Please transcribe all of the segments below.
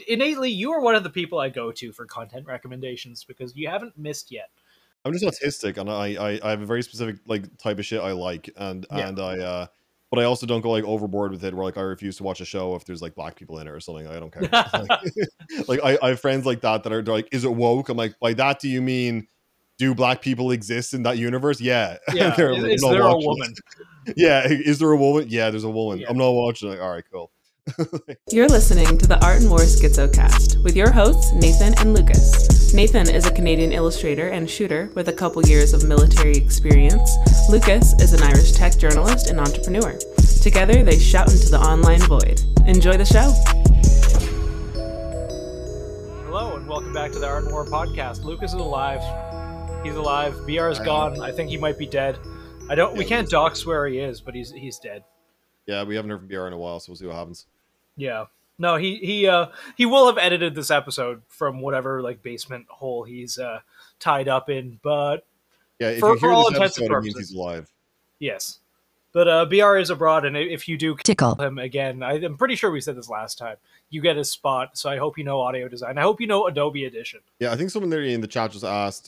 Innately, you are one of the people I go to for content recommendations because you haven't missed yet. I'm just autistic, and I have a very specific like type of shit I like, and Yeah. but I also don't go like overboard with it. Where like I refuse to watch a show if there's like black people in it or something. I don't care. Like I have friends like that that are like, is it woke? I'm like, by that do you mean do black people exist in that universe? Yeah. Yeah. They're like, Is I'm not there a watching woman? it. Yeah. Is there a woman? Yeah, there's a woman. Yeah. I'm not watching. Like, all right, cool. You're listening to the Art and More Schizocast with your hosts, Nathan and Lucas. Nathan is a Canadian illustrator and shooter with a couple years of military experience. Lucas is an Irish tech journalist and entrepreneur. Together, they shout into the online void. Enjoy the show. Hello, and welcome back to the Art and More podcast. Lucas is alive. He's alive. BR is gone. I think he might be dead. We can't dox where he is, but he's dead. Yeah, we haven't heard from BR in a while, so we'll see what happens. Yeah. No, he will have edited this episode from whatever like basement hole he's tied up in, but yeah, if for you hear all this intents episode, and it means purposes, he's alive. yes. But BR is abroad, and if you do Tickle him again, I'm pretty sure we said this last time, you get his spot, so I hope you know audio design. I hope you know Adobe Edition. Yeah, I think someone there in the chat just asked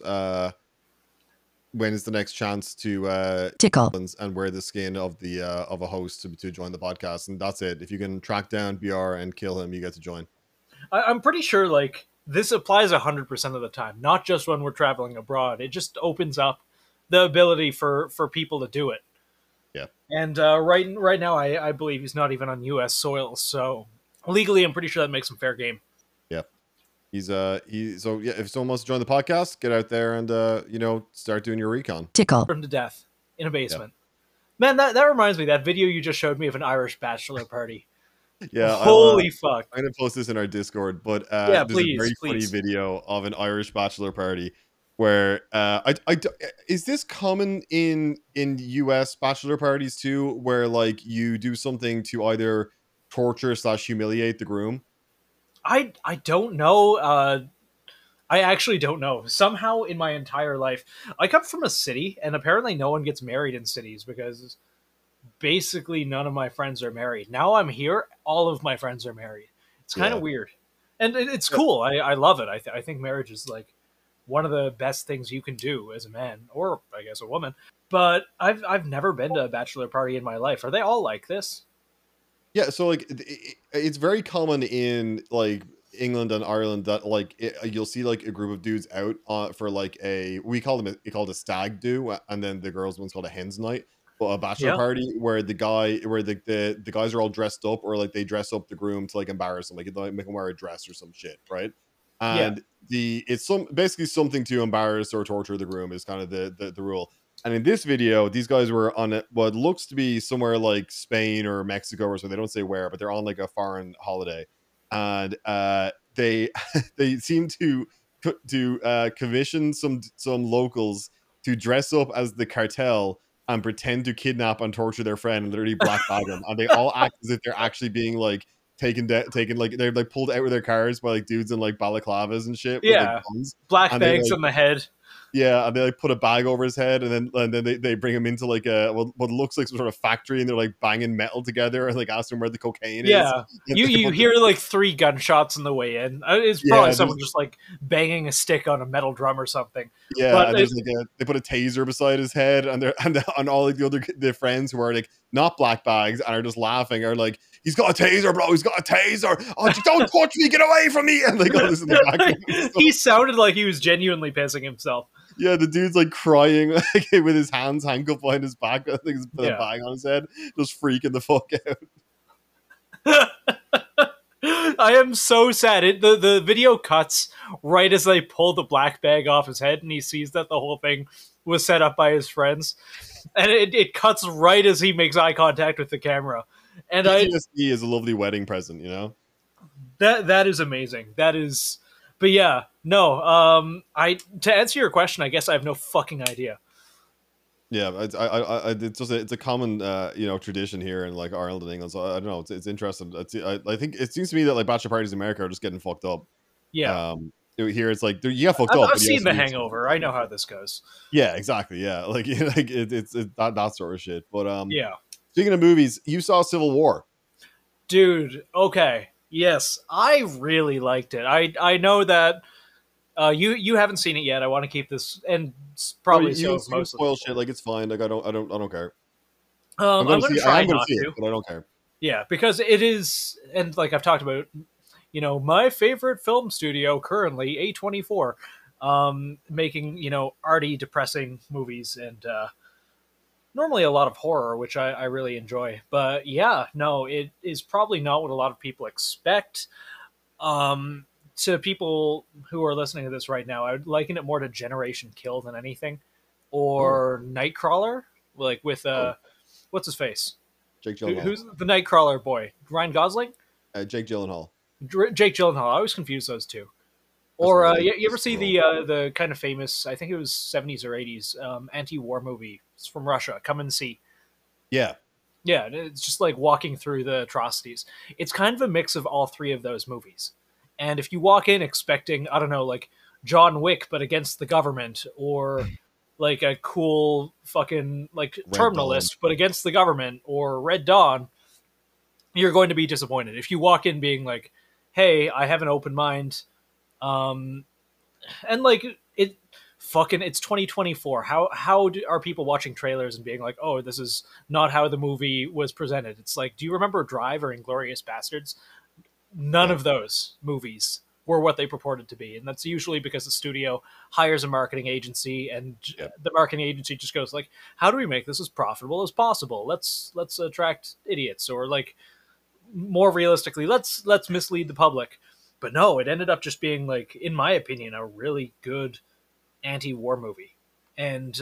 when is the next chance to Tickle and wear the skin of the of a host to join the podcast, and that's it. If you can track down BR and kill him, you get to join. I'm pretty sure like this applies 100% of the time, not just when we're traveling abroad. It just opens up the ability for people to do it. Yeah. And right now, I believe he's not even on U.S. soil, so legally, I'm pretty sure that makes him fair game. Yeah. So yeah, if someone wants to join the podcast, get out there and start doing your recon. Tickle Him to death in a basement. Yeah. Man, that reminds me, that video you just showed me of an Irish bachelor party. Yeah. Holy fuck. I'm going to post this in our Discord, but yeah, there's a very funny video of an Irish bachelor party where is this common in US bachelor parties too, where like you do something to either torture / humiliate the groom? I don't know. I actually don't know. Somehow in my entire life, I come from a city, and apparently no one gets married in cities because basically none of my friends are married. Now I'm here, all of my friends are married. It's kind of weird, and it's cool. I love it. I think marriage is like one of the best things you can do as a man, or I guess a woman. But I've never been to a bachelor party in my life. Are they all like this? Yeah, so like it's very common in like England and Ireland that like you'll see like a group of dudes out for like we call a stag do, and then the girls one's called a hens night, but a bachelor party where the guys are all dressed up, or like they dress up the groom to like embarrass him, like they make him wear a dress or some shit, right? And it's basically something to embarrass or torture the groom is kind of the rule. And in this video, these guys were on what looks to be somewhere like Spain or Mexico or something. They don't say where, but they're on like a foreign holiday, and they they seem to commission some locals to dress up as the cartel and pretend to kidnap and torture their friend and literally black bag them, and they all act as if they're actually being like taken like they're like pulled out of their cars by like dudes in like balaclavas and shit. Yeah, with, like, guns. Black and bags on the head. Yeah, and they like put a bag over his head, and then they bring him into like what looks like some sort of factory, and they're like banging metal together and like ask him where the cocaine is. Yeah, you hear like 3 gunshots on the way in. It's probably someone just like banging a stick on a metal drum or something. Yeah, but and there's like they put a taser beside his head, and all like the friends who are like not black bags and are just laughing are like, he's got a taser, bro. He's got a taser. Oh, don't touch me. Get away from me. And like all this in the background. He sounded like he was genuinely pissing himself. Yeah, the dude's like crying like, with his hands handcuffed behind his back. I think he's put a bag on his head, just freaking the fuck out. I am so sad. The video cuts right as they pull the black bag off his head, and he sees that the whole thing was set up by his friends. And it cuts right as he makes eye contact with the camera. And PTSD is a lovely wedding present, you know? That is amazing. That is... But yeah, no. To answer your question, I guess I have no fucking idea. Yeah, it's a common tradition here in like Ireland and England. So I don't know. It's interesting. I think it seems to me that like bachelor parties in America are just getting fucked up. Yeah. Here it's like you get fucked up. I've seen The Hangover. I know how this goes. Yeah, exactly. Yeah, like it's that sort of shit. But yeah. Speaking of movies, you saw Civil War, dude. Okay. Yes, I really liked it. I know that you haven't seen it yet. I want to keep this, and No, probably so you can most of the spoil people. shit. Like it's fine. Like I don't care. I'm going to I try am gonna not see it, to. but I don't care. Yeah, because it is, and like I've talked about, my favorite film studio currently, A24, making arty, depressing movies, and normally a lot of horror, which I really enjoy. But yeah, no, it is probably not what a lot of people expect. Um, to people who are listening to this right now, I would liken it more to Generation Kill than anything, Oh, or Nightcrawler, like with oh, what's his face? Jake Gyllenhaal. Who's the Nightcrawler boy? Ryan Gosling? Jake Gyllenhaal. Jake Gyllenhaal. I always confuse those two. That's Or right. you ever That's see wrong. the kind of famous, I think it was 70s or 80s, anti-war movie. It's from Russia. Come and See. Yeah. Yeah, it's just like walking through the atrocities. It's kind of a mix of all three of those movies. And if you walk in expecting, I don't know, like John Wick but against the government, or like a cool fucking like Red Dawn. Terminalist but against the government, or Red Dawn, you're going to be disappointed. If you walk in being like, "Hey, I have an open mind," um, and like it, fucking, it's 2024. Are people watching trailers and being like, "Oh, this is not how the movie was presented"? It's like, do you remember Drive or Inglorious Bastards? None Yeah. of those movies were what they purported to be, and that's usually because the studio hires a marketing agency, and Yeah. the marketing agency just goes like, "How do we make this as profitable as possible? Let's attract idiots," or like, more realistically, let's mislead the public. But no, it ended up just being like, in my opinion, a really good anti-war movie. And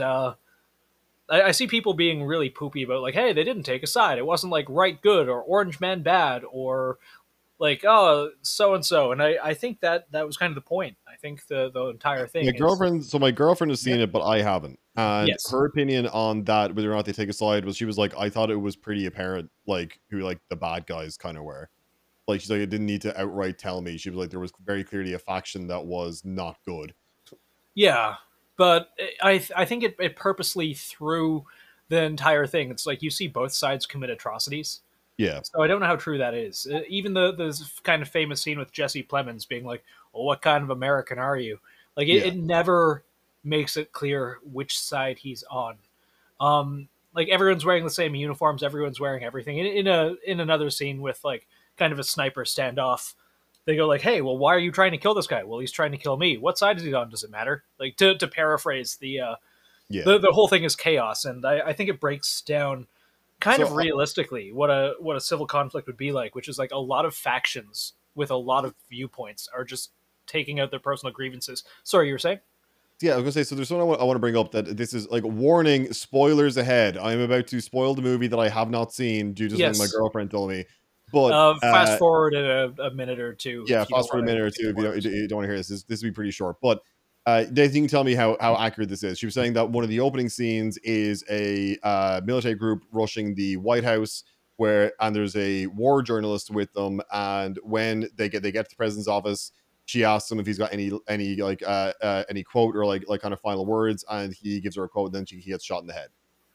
I see people being really poopy about like, hey, they didn't take a side. It wasn't like right good or Orange Man bad or like, oh, so and so. And I think that was kind of the point. I think the entire My thing is, girlfriend, so my girlfriend has yeah, seen it, but I haven't. And yes, her opinion on that, whether or not they take a side, was she was like, I thought it was pretty apparent, like who like the bad guys kind of were. Like she's like, it didn't need to outright tell me. She was like, there was very clearly a faction that was not good. yeah. But I think it purposely threw the entire thing. It's like you see both sides commit atrocities. Yeah, So I don't know how true that is. Even the kind of famous scene with Jesse Plemons being like, "Well, what kind of American are you?" Like yeah, it never makes it clear which side he's on. Like everyone's wearing the same uniforms, everyone's wearing everything. In another scene with like kind of a sniper standoff, they go like, "Hey, well, why are you trying to kill this guy?" "Well, he's trying to kill me." "What side is he on? Does it matter?" Like to paraphrase yeah. the whole thing is chaos, and I think it breaks down kind So of realistically what a civil conflict would be like, which is like a lot of factions with a lot of viewpoints are just taking out their personal grievances. Sorry, you were saying? yeah, I was gonna say. So there's something I want to bring up that this is like warning, spoilers ahead. I'm about to spoil the movie that I have not seen due to something my Yes. girlfriend told me. But Fast forward a minute or two yeah, if you don't fast forward want a minute to or see two the if you words. don't want to hear this. This will be pretty short. But Dave, you can tell me how accurate this is. She was saying that one of the opening scenes is a military group rushing the White House, and there's a war journalist with them, and when they get to the president's office, she asks him if he's got any like any quote or like kind of final words, and he gives her a quote, and then he gets shot in the head,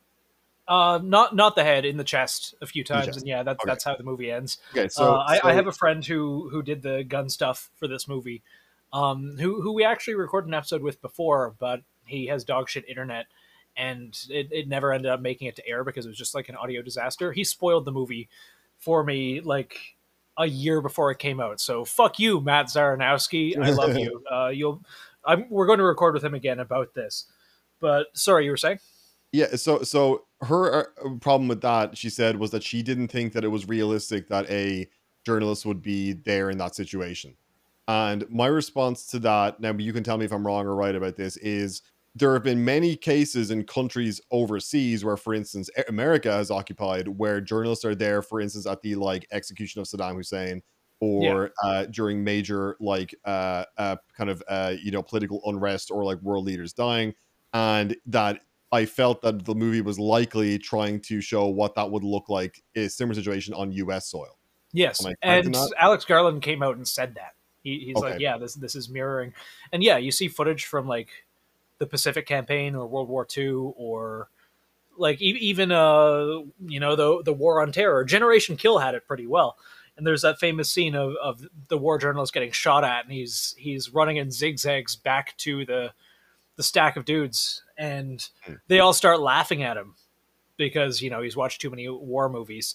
Not the head, in the chest a few in the times, and chest. yeah, that's Okay, that's how the movie ends. okay, so I have a friend who did the gun stuff for this movie, who we actually recorded an episode with before, but he has dog shit internet, and it never ended up making it to air because it was just like an audio disaster. He spoiled the movie for me like a year before it came out. So fuck you, Matt Zaranowski. I love you. We're going to record with him again about this. But sorry, you were saying? Yeah, so her problem with that, she said, was that she didn't think that it was realistic that a journalist would be there in that situation. And my response to that, now you can tell me if I'm wrong or right about this, is there have been many cases in countries overseas where, for instance, America has occupied, where journalists are there, for instance, at the like execution of Saddam Hussein, Yeah. or during major like kind of political unrest, or like world leaders dying, and that I felt that the movie was likely trying to show what that would look like in a similar situation on U.S. soil. Yes, Am I correct in and that? Alex Garland came out and said that. He's like, Okay. yeah, this is mirroring, and yeah, you see footage from like the Pacific Campaign or World War II, or like even the war on terror. Generation Kill had it pretty well. And there's that famous scene of the war journalist getting shot at, and he's running in zigzags back to the stack of dudes, and they all start laughing at him because he's watched too many war movies.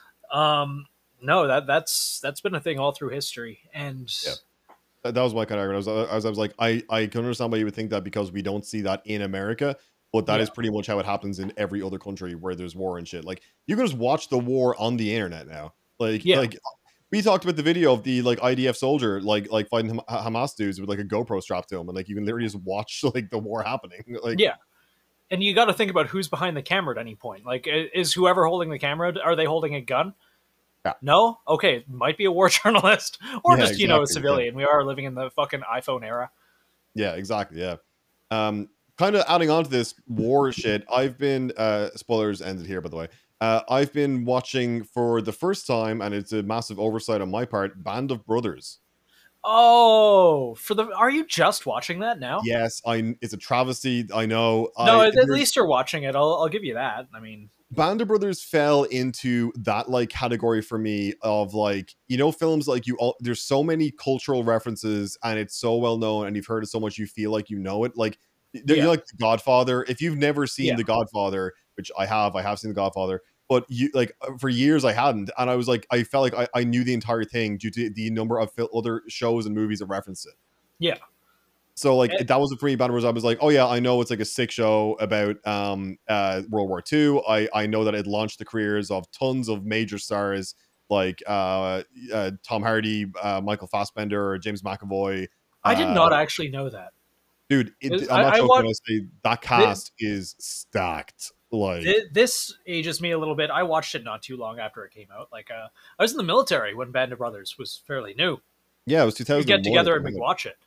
No, that's been a thing all through history, and that was my kind of argument. I was like, I can understand why you would think that because we don't see that in America, but that is pretty much how it happens in every other country where there's war and shit. Like, you can just watch the war on the internet now. Like we talked about the video of the like IDF soldier like fighting Hamas dudes with like a GoPro strapped to him, and like you can literally just watch like the war happening. Like, and you got to think about who's behind the camera at any point. Like, is whoever holding the camera, are they holding a gun? Yeah. No? Okay, it might be a war journalist or just, exactly, a civilian. We are living in the fucking iPhone era. Yeah, exactly. Yeah. Kind of adding on to this war shit, I've been spoilers ended here, by the way. I've been watching for the first time, and it's a massive oversight on my part, Band of Brothers. Oh, are you just watching that now? Yes, it's a travesty. I know. No, at least you're watching it. I'll give you that. I mean, Band of Brothers fell into that like category for me of like, films like there's so many cultural references and it's so well known and you've heard it so much you feel like you know it. Like you're like The Godfather. If you've never seen The Godfather, which I have seen The Godfather, but you like for years I hadn't, and I was like, I felt like I knew the entire thing due to the number of other shows and movies that reference it. Yeah. So like that was for me. Band of Brothers, I was like, oh yeah, I know it's like a sick show about World War II. I know that it launched the careers of tons of major stars like Tom Hardy, Michael Fassbender, James McAvoy. I did not actually know that, dude. I'm not joking when I say that cast is stacked. Like, this ages me a little bit. I watched it not too long after it came out. Like I was in the military when Band of Brothers was fairly new. Yeah, it was 2000. We'd get together and we'd watch it.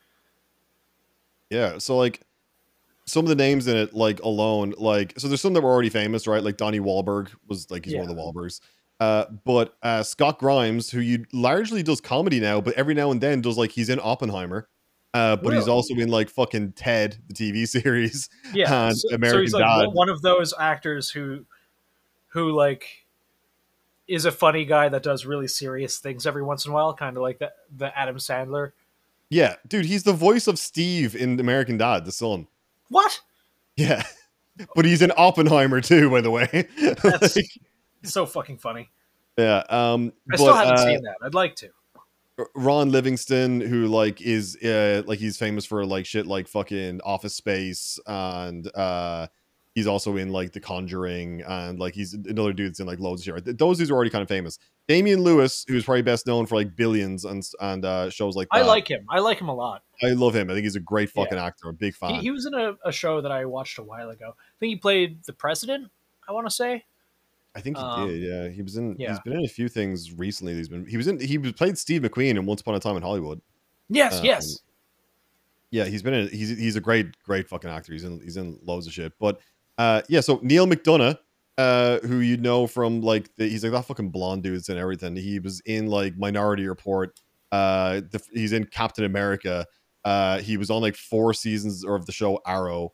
Yeah, so like some of the names in it, like alone, like so there's some that were already famous, right? Like Donnie Wahlberg was like he's one of the Wahlbergs. But Scott Grimes, who largely does comedy now, but every now and then does like he's in Oppenheimer. But he's also in like fucking Ted, the TV series. Yeah, and American he's like Dad. One of those actors who like is a funny guy that does really serious things every once in a while, kind of like the Adam Sandler. Yeah, dude, he's the voice of Steve in American Dad, the son. What? Yeah, but he's in Oppenheimer too, by the way. That's so fucking funny. Yeah, I still haven't seen that. I'd like to. Ron Livingston, who like is like he's famous for like shit like fucking Office Space, and he's also in like The Conjuring, and like he's another dude that's in like loads of shit. Those dudes are already kind of famous. Damian Lewis, who's probably best known for like Billions and shows like that. I like him. I like him a lot. I love him. I think he's a great fucking actor. I'm a big fan. He was in a show that I watched a while ago. I think he played the president, I want to say. I think he did. Yeah, he was in. Yeah. He's been in a few things recently. He played Steve McQueen in Once Upon a Time in Hollywood. Yes, yes. Yeah, he's been in. He's a great fucking actor. He's in loads of shit. But yeah. So Neil McDonough, who you know from like he's like that fucking blonde dudes and everything. He was in like Minority Report. He's in Captain America. He was on like 4 seasons of the show Arrow.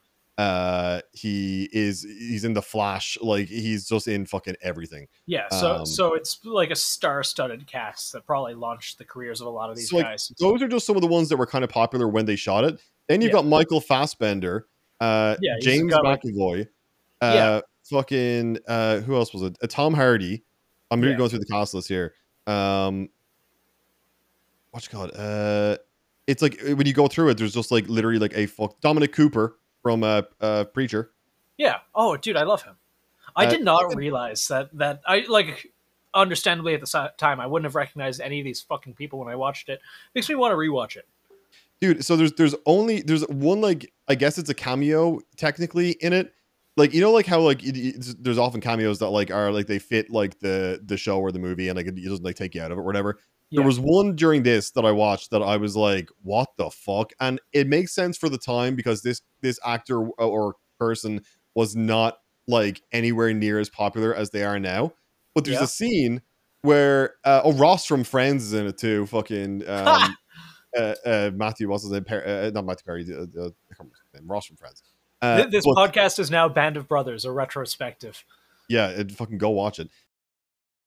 He's in The Flash. Like he's just in fucking everything. Yeah, so it's like a star-studded cast that probably launched the careers of a lot of these guys. Those are just some of the ones that were kind of popular when they shot it. Then you've got Michael Fassbender, James McAvoy, fucking who else was it? Tom Hardy. I'm really going through the cast list here. What you call it? It's like when you go through it, there's just like literally like Dominic Cooper from Preacher. Yeah. Oh, dude, I love him. I did not realize that I like. Understandably, at the time, I wouldn't have recognized any of these fucking people when I watched it. Makes me want to rewatch it, dude. So there's one like I guess it's a cameo technically in it. Like like how like there's often cameos that like are like they fit like the show or the movie and like it doesn't like take you out of it or whatever. Yeah. There was one during this that I watched that I was like, what the fuck? And it makes sense for the time because this actor or person was not like anywhere near as popular as they are now. But there's a scene where Ross from Friends is in it too. Fucking Matthew, what's his name? Not Matthew Perry. I can't remember his name. Ross from Friends. This podcast is now Band of Brothers, a retrospective. Yeah, fucking go watch it.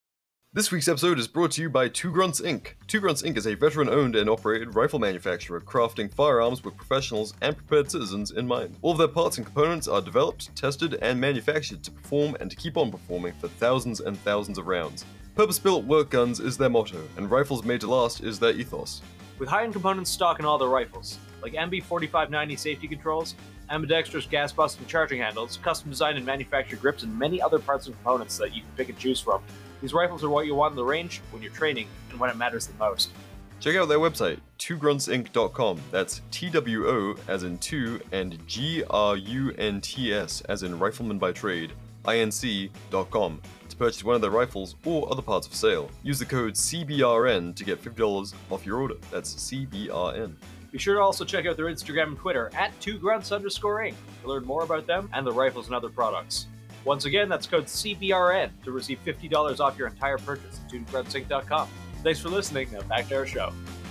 This week's episode is brought to you by Two Grunts Inc. Two Grunts Inc. is a veteran-owned and operated rifle manufacturer crafting firearms with professionals and prepared citizens in mind. All of their parts and components are developed, tested, and manufactured to perform and to keep on performing for thousands and thousands of rounds. Purpose-built work guns is their motto, and rifles made to last is their ethos. With high-end components stock in all their rifles, like MB4590 safety controls, ambidextrous gas-busting charging handles, custom designed and manufactured grips, and many other parts and components that you can pick and choose from. These rifles are what you want in the range, when you're training, and when it matters the most. Check out their website, twogruntsinc.com. That's TWO as in two and GRUNTS as in rifleman by trade, INC.com to purchase one of their rifles or other parts for sale. Use the code CBRN to get $50 off your order. That's CBRN. Be sure to also check out their Instagram and Twitter at 2grunts_Inc. to learn more about them and the rifles and other products. Once again, that's code CBRN to receive $50 off your entire purchase at twogruntsinc.com. Thanks for listening. Now back to our show.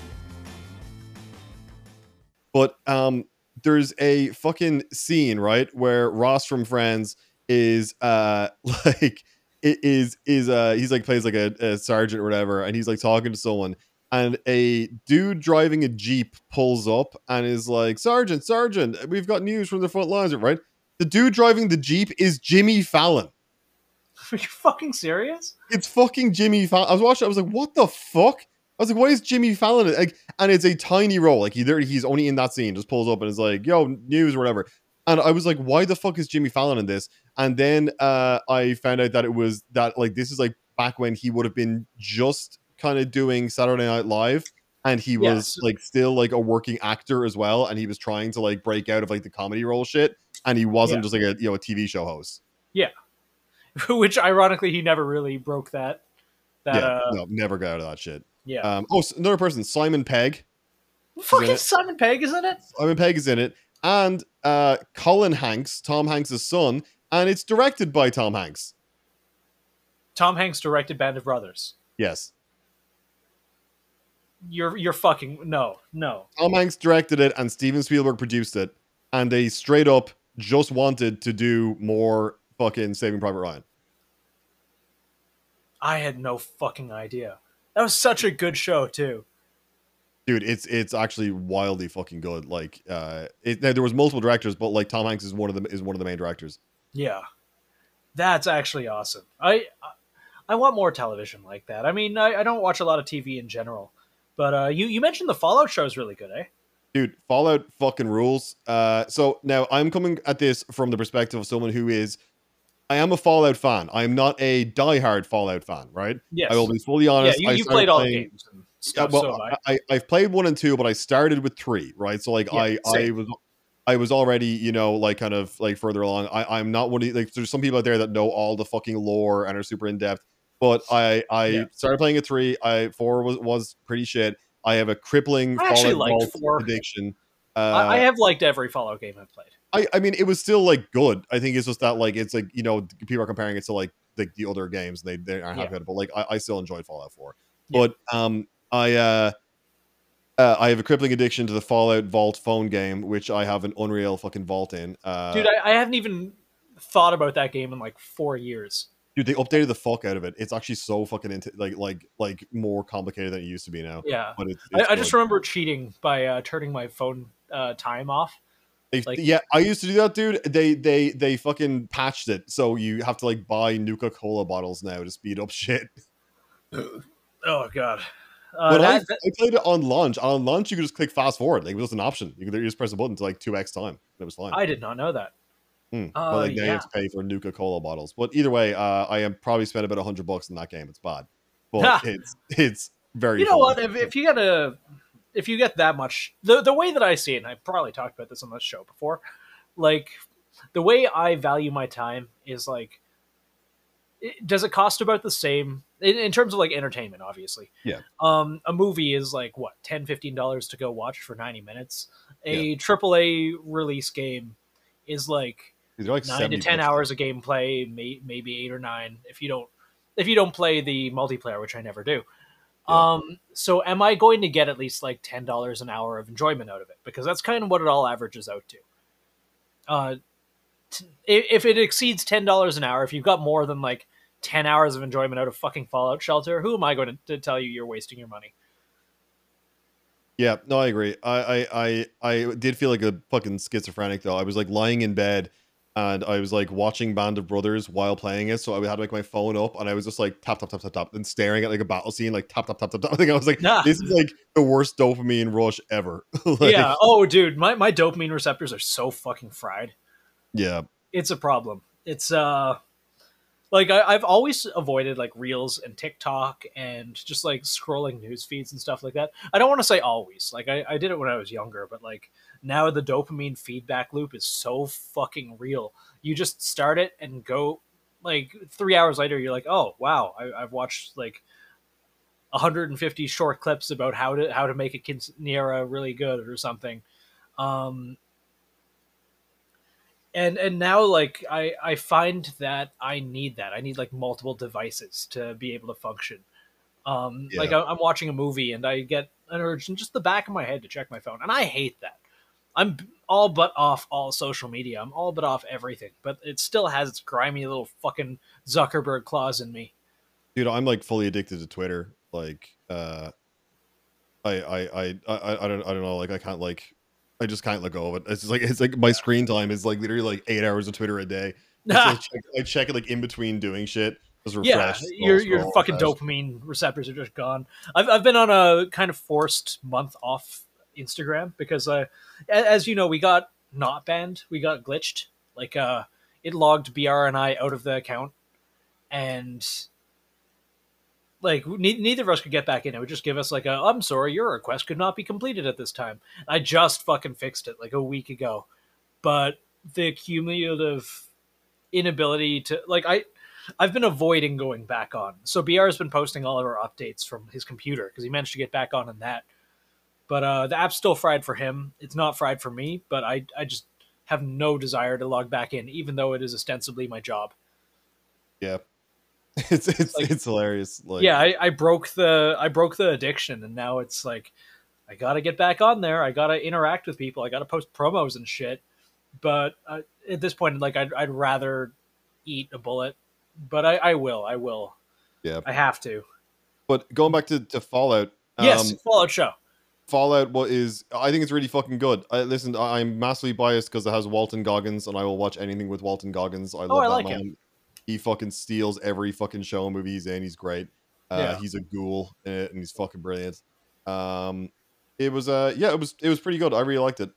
But there's a fucking scene, right, where Ross from Friends is like he's like plays like a sergeant or whatever, and he's like talking to someone, and a dude driving a Jeep pulls up and is like, Sergeant, we've got news from the front lines, right? The dude driving the Jeep is Jimmy Fallon. Are you fucking serious? It's fucking Jimmy Fallon. I was watching, I was like, what the fuck? I was like, why is Jimmy Fallon? Like, and it's a tiny role. Like, he's only in that scene, just pulls up and is like, yo, news or whatever. And I was like, why the fuck is Jimmy Fallon in this? And then I found out that it was that, like, this is like back when he would have been just kind of doing Saturday Night Live. And he was like still like a working actor as well. And he was trying to like break out of like the comedy role shit. And he wasn't just like a TV show host. Yeah. Which ironically, he never really broke that. No, never got out of that shit. Yeah. Another person, Simon Pegg. Fucking Simon Pegg is in it? Simon Pegg is in it. And Colin Hanks, Tom Hanks' son. And it's directed by Tom Hanks. Tom Hanks directed Band of Brothers. Yes. You're fucking no. Tom Hanks directed it and Steven Spielberg produced it, and they straight up just wanted to do more fucking Saving Private Ryan. I had no fucking idea. That was such a good show too. Dude, it's actually wildly fucking good. Like there was multiple directors, but like Tom Hanks is one of the main directors. Yeah. That's actually awesome. I want more television like that. I mean, I don't watch a lot of TV in general. But you mentioned the Fallout show is really good, eh? Dude, Fallout fucking rules. So now I'm coming at this from the perspective of someone who is... I am a Fallout fan. I am not a diehard Fallout fan, right? Yes. I will be fully honest. Yeah, you played all the games and stuff, I've played 1 and 2, but I started with 3, right? So like I was already, you know, like kind of like further along. I'm not one of like there's some people out there that know all the fucking lore and are super in depth. But I started playing at 3. 4 was pretty shit. I have a crippling Fallout addiction. I have liked every Fallout game I've played. I mean, it was still like good. I think it's just that like it's like, you know, people are comparing it to like the other games. They aren't happy with it, but like I still enjoyed Fallout 4. Yeah. But I have a crippling addiction to the Fallout Vault phone game, which I have an Unreal fucking Vault in. Dude, I haven't even thought about that game in like 4 years. Dude, they updated the fuck out of it. It's actually so fucking like more complicated than it used to be now. Yeah, but I just remember cheating by turning my phone time off. Yeah, I used to do that, dude. They fucking patched it, so you have to like buy Nuka-Cola bottles now to speed up shit. Oh god. But I played it on launch. On launch, you could just click fast forward. Like it was an option. You could just press a button to like 2x time. It was fine. I did not know that. But like now you have to pay for Nuka-Cola bottles. But either way, I am probably spent about $100 in that game. It's bad, but it's very. You know what? If you get that much, the way that I see it, and I probably talked about this on this show before, like the way I value my time is like, does it cost about the same in terms of like entertainment? Obviously, yeah. A movie is like what $10-15 to go watch for 90 minutes. A AAA release game is like 9 to 10 hours of gameplay, maybe 8 or 9 if you don't play the multiplayer, which I never do. Yeah. So am I going to get at least like $10 an hour of enjoyment out of it? Because that's kind of what it all averages out to. If it exceeds $10 an hour, if you've got more than like 10 hours of enjoyment out of fucking Fallout Shelter, who am I going to tell you you're wasting your money? Yeah, no, I agree. I did feel like a fucking schizophrenic though. I was like lying in bed and I was like watching Band of Brothers while playing it. So I had like my phone up and I was just like tap tap tap tap tap and staring at like a battle scene, like tap tap tap tap tap. I think I was like, Nah. this is like the worst dopamine rush ever. Like, Yeah. Oh, dude, my dopamine receptors are so fucking fried. yeah. It's a problem. It's like I've always avoided like Reels and TikTok and just like scrolling news feeds and stuff like that. I don't want to say always. Like I did it when I was younger, but like now the dopamine feedback loop is so fucking real. You just start it and go like 3 hours later, you're like, oh wow, I've watched like 150 short clips about how to make a quinceanera really good or something. Um, and now like I find that I need that. I need like multiple devices to be able to function. Like Yeah. I'm watching a movie and I get an urge in just the back of my head to check my phone, and I hate that. I'm all but off all social media. I'm all but off everything, but it still has its grimy little fucking Zuckerberg claws in me. Dude, I'm like fully addicted to Twitter. Like I don't know, like I can't like I just can't let go of it. It's like my screen time is like literally like 8 hours of Twitter a day. I check it like in between doing shit. Just Yeah, refresh. your fucking dopamine receptors are just gone. I've been on a kind of forced month off Instagram because as you know, we got not banned, we got glitched. Like it logged BR and I out of the account, and like neither of us could get back in. It would just give us like I'm sorry, your request could not be completed at this time. I just fucking fixed it like a week ago, but the cumulative inability to like I've been avoiding going back on. So BR has been posting all of our updates from his computer because he managed to get back on in that. But the app's still fried for him. It's not fried for me, but I just have no desire to log back in, even though it is ostensibly my job. Yeah. It's like, it's hilarious. Like yeah, I broke the addiction, and now it's like I gotta get back on there. I gotta interact with people. I gotta post promos and shit. But at this point, like I'd rather eat a bullet. But I will. Yeah. I have to. But going back to Fallout. Yes, Fallout show. Fallout I think it's really fucking good. Listen, I'm massively biased because it has Walton Goggins, and I will watch anything with Walton Goggins. I love I that like man. him. He fucking steals every fucking show and movie he's in. He's great. Yeah. He's a ghoul in it, and he's fucking brilliant. It was it was pretty good. I really liked it.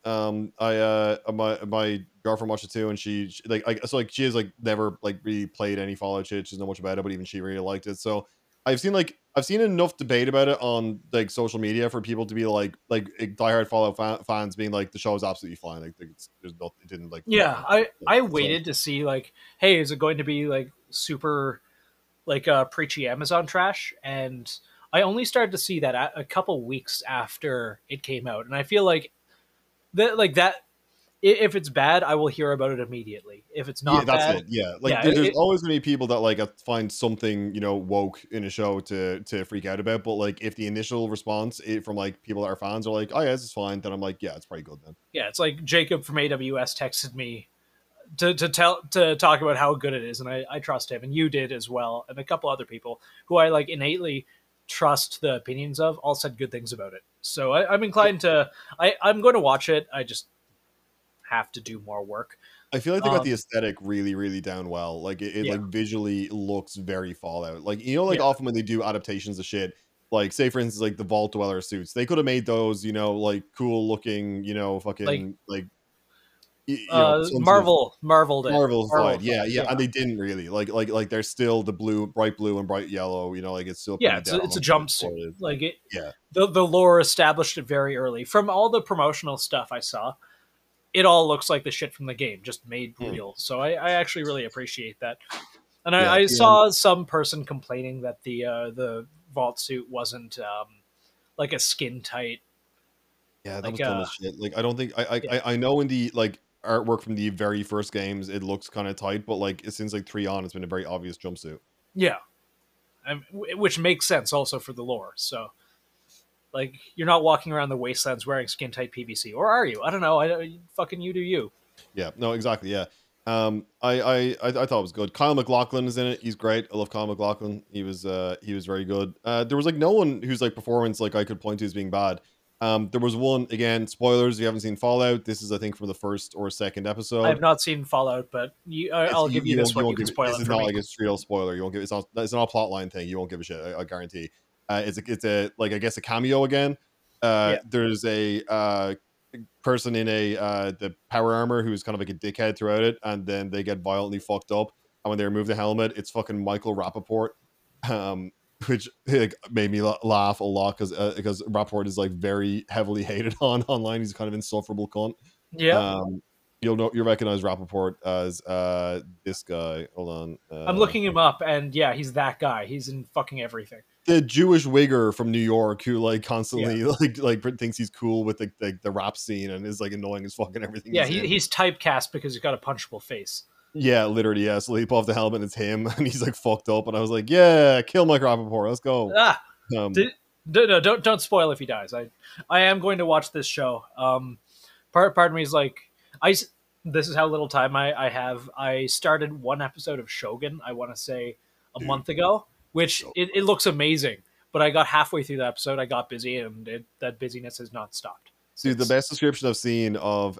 My girlfriend watched it too, and she she has like never like really played any Fallout shit. She doesn't know much about it, but even she really liked it. So I've seen enough debate about it on like social media for people to be like diehard Fallout fans being like the show is absolutely fine. Like there's no, it didn't like Yeah, I waited to see like, hey, is it going to be like super like preachy Amazon trash? And I only started to see that a couple weeks after it came out, and I feel like that. If it's bad, I will hear about it immediately. If it's not that's bad, it. Yeah, like there's always going to be people that like find something woke in a show to freak out about. But like if the initial response from like people that are fans are like, oh yeah, this is fine, then I'm like, yeah, it's probably good then. Yeah, it's like Jacob from AWS texted me to talk about how good it is, and I trust him, and you did as well, and a couple other people who I like innately trust the opinions of all said good things about it. So I'm inclined to I'm going to watch it. I just have to do more work. I feel like they got the aesthetic really, really down well. Like it like visually looks very Fallout. Like often when they do adaptations of shit, like say for instance like the Vault Dweller suits, they could have made those like cool looking fucking like Marvel side. Yeah, and they didn't really like they're still the bright blue and bright yellow. Like it's still it's a jumpsuit. Like it. Yeah, the lore established it very early. From all the promotional stuff I saw, it all looks like the shit from the game, just made real. So I actually really appreciate that. And I saw some person complaining that the vault suit wasn't like a skin tight. Yeah, that was dumb as shit. Like I don't think I know in the like artwork from the very first games it looks kind of tight, but like since like 3 on, it's been a very obvious jumpsuit. Yeah, which makes sense also for the lore. So. Like, you're not walking around the wastelands wearing skin-tight PVC. Or are you? I don't know. Fucking you do you. Yeah, no, exactly, yeah. I thought it was good. Kyle MacLachlan is in it. He's great. I love Kyle MacLachlan. He was very good. There was like no one whose like performance like I could point to as being bad. There was one, again, spoilers. If you haven't seen Fallout, this is I think from the first or second episode. I have not seen Fallout, but I'll give you this one. You can spoil it. This is not like a straight up spoiler. You won't give. It's not a plot line thing. You won't give a shit. I guarantee. It's a like I guess a cameo again. There's a person in the power armor who's kind of like a dickhead throughout it, and then they get violently fucked up. And when they remove the helmet, it's fucking Michael Rappaport, which like, made me laugh a lot because Rappaport is like very heavily hated online. He's kind of insufferable cunt. Yeah. You'll recognize Rappaport as this guy. Hold on. I'm looking him up, and yeah, he's that guy. He's in fucking everything. The Jewish wigger from New York who like constantly like thinks he's cool with the rap scene and is like annoying as fucking everything. Yeah, he's typecast because he's got a punchable face. Yeah, literally, yeah. So he pull off the helmet and it's him, and he's like fucked up. And I was like, yeah, kill Mike Rappaport. Let's go. No, don't spoil if he dies. I am going to watch this show. Part of me is like, this is how little time I have. I started one episode of Shogun, I want to say a month ago, which it looks amazing. But I got halfway through the episode, I got busy, and that busyness has not stopped. Dude, the best description I've seen of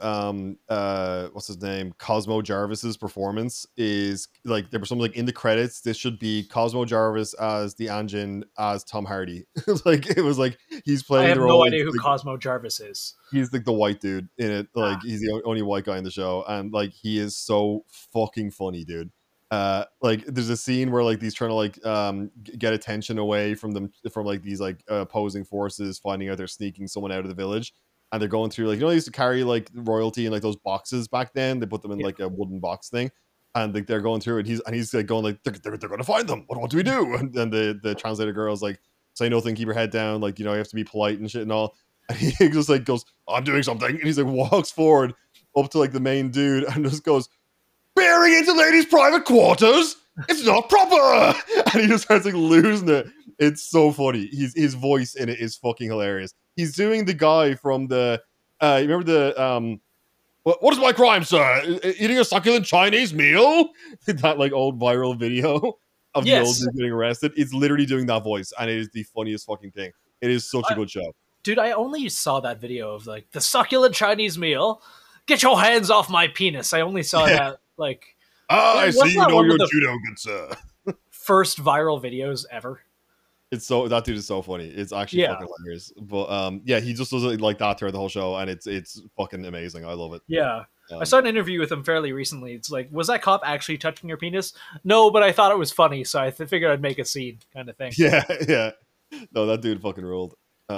what's his name, Cosmo Jarvis's performance is like there was something like in the credits. This should be Cosmo Jarvis as the Anjin as Tom Hardy. Like it was like he's playing. I have the role no idea who like, Cosmo Jarvis is. He's like the white dude in it. Like he's the only white guy in the show, and like he is so fucking funny, dude. Like there's a scene where like he's trying to like get attention away from them from like these like opposing forces, finding out they're sneaking someone out of the village. And they're going through like, they used to carry like royalty in like those boxes back then. They put them in like a wooden box thing, and like they're going through it. He's like going like they're going to find them. What do we do? And then the translator girl's like, say nothing, keep your head down. Like you have to be polite and shit and all. And he just like goes, I'm doing something, and he's like walks forward up to like the main dude and just goes, bearing into ladies' private quarters. It's not proper. And he just starts like losing it. It's so funny. His voice in it is fucking hilarious. He's doing the guy from the remember the what is my crime, sir? Eating a succulent Chinese meal? That like old viral video of the old dude getting arrested. It's literally doing that voice, and it is the funniest fucking thing. It is such a good show. Dude, I only saw that video of like the succulent Chinese meal. Get your hands off my penis. I only saw that like I see you know your judo, good sir. First viral videos ever. It's so that dude is so funny. It's actually fucking hilarious. But yeah, he just does it like that throughout the whole show, and it's fucking amazing. I love it. Yeah. I saw an interview with him fairly recently. It's like, was that cop actually touching your penis? No, but I thought it was funny, so I figured I'd make a scene, kind of thing. Yeah. No, that dude fucking ruled.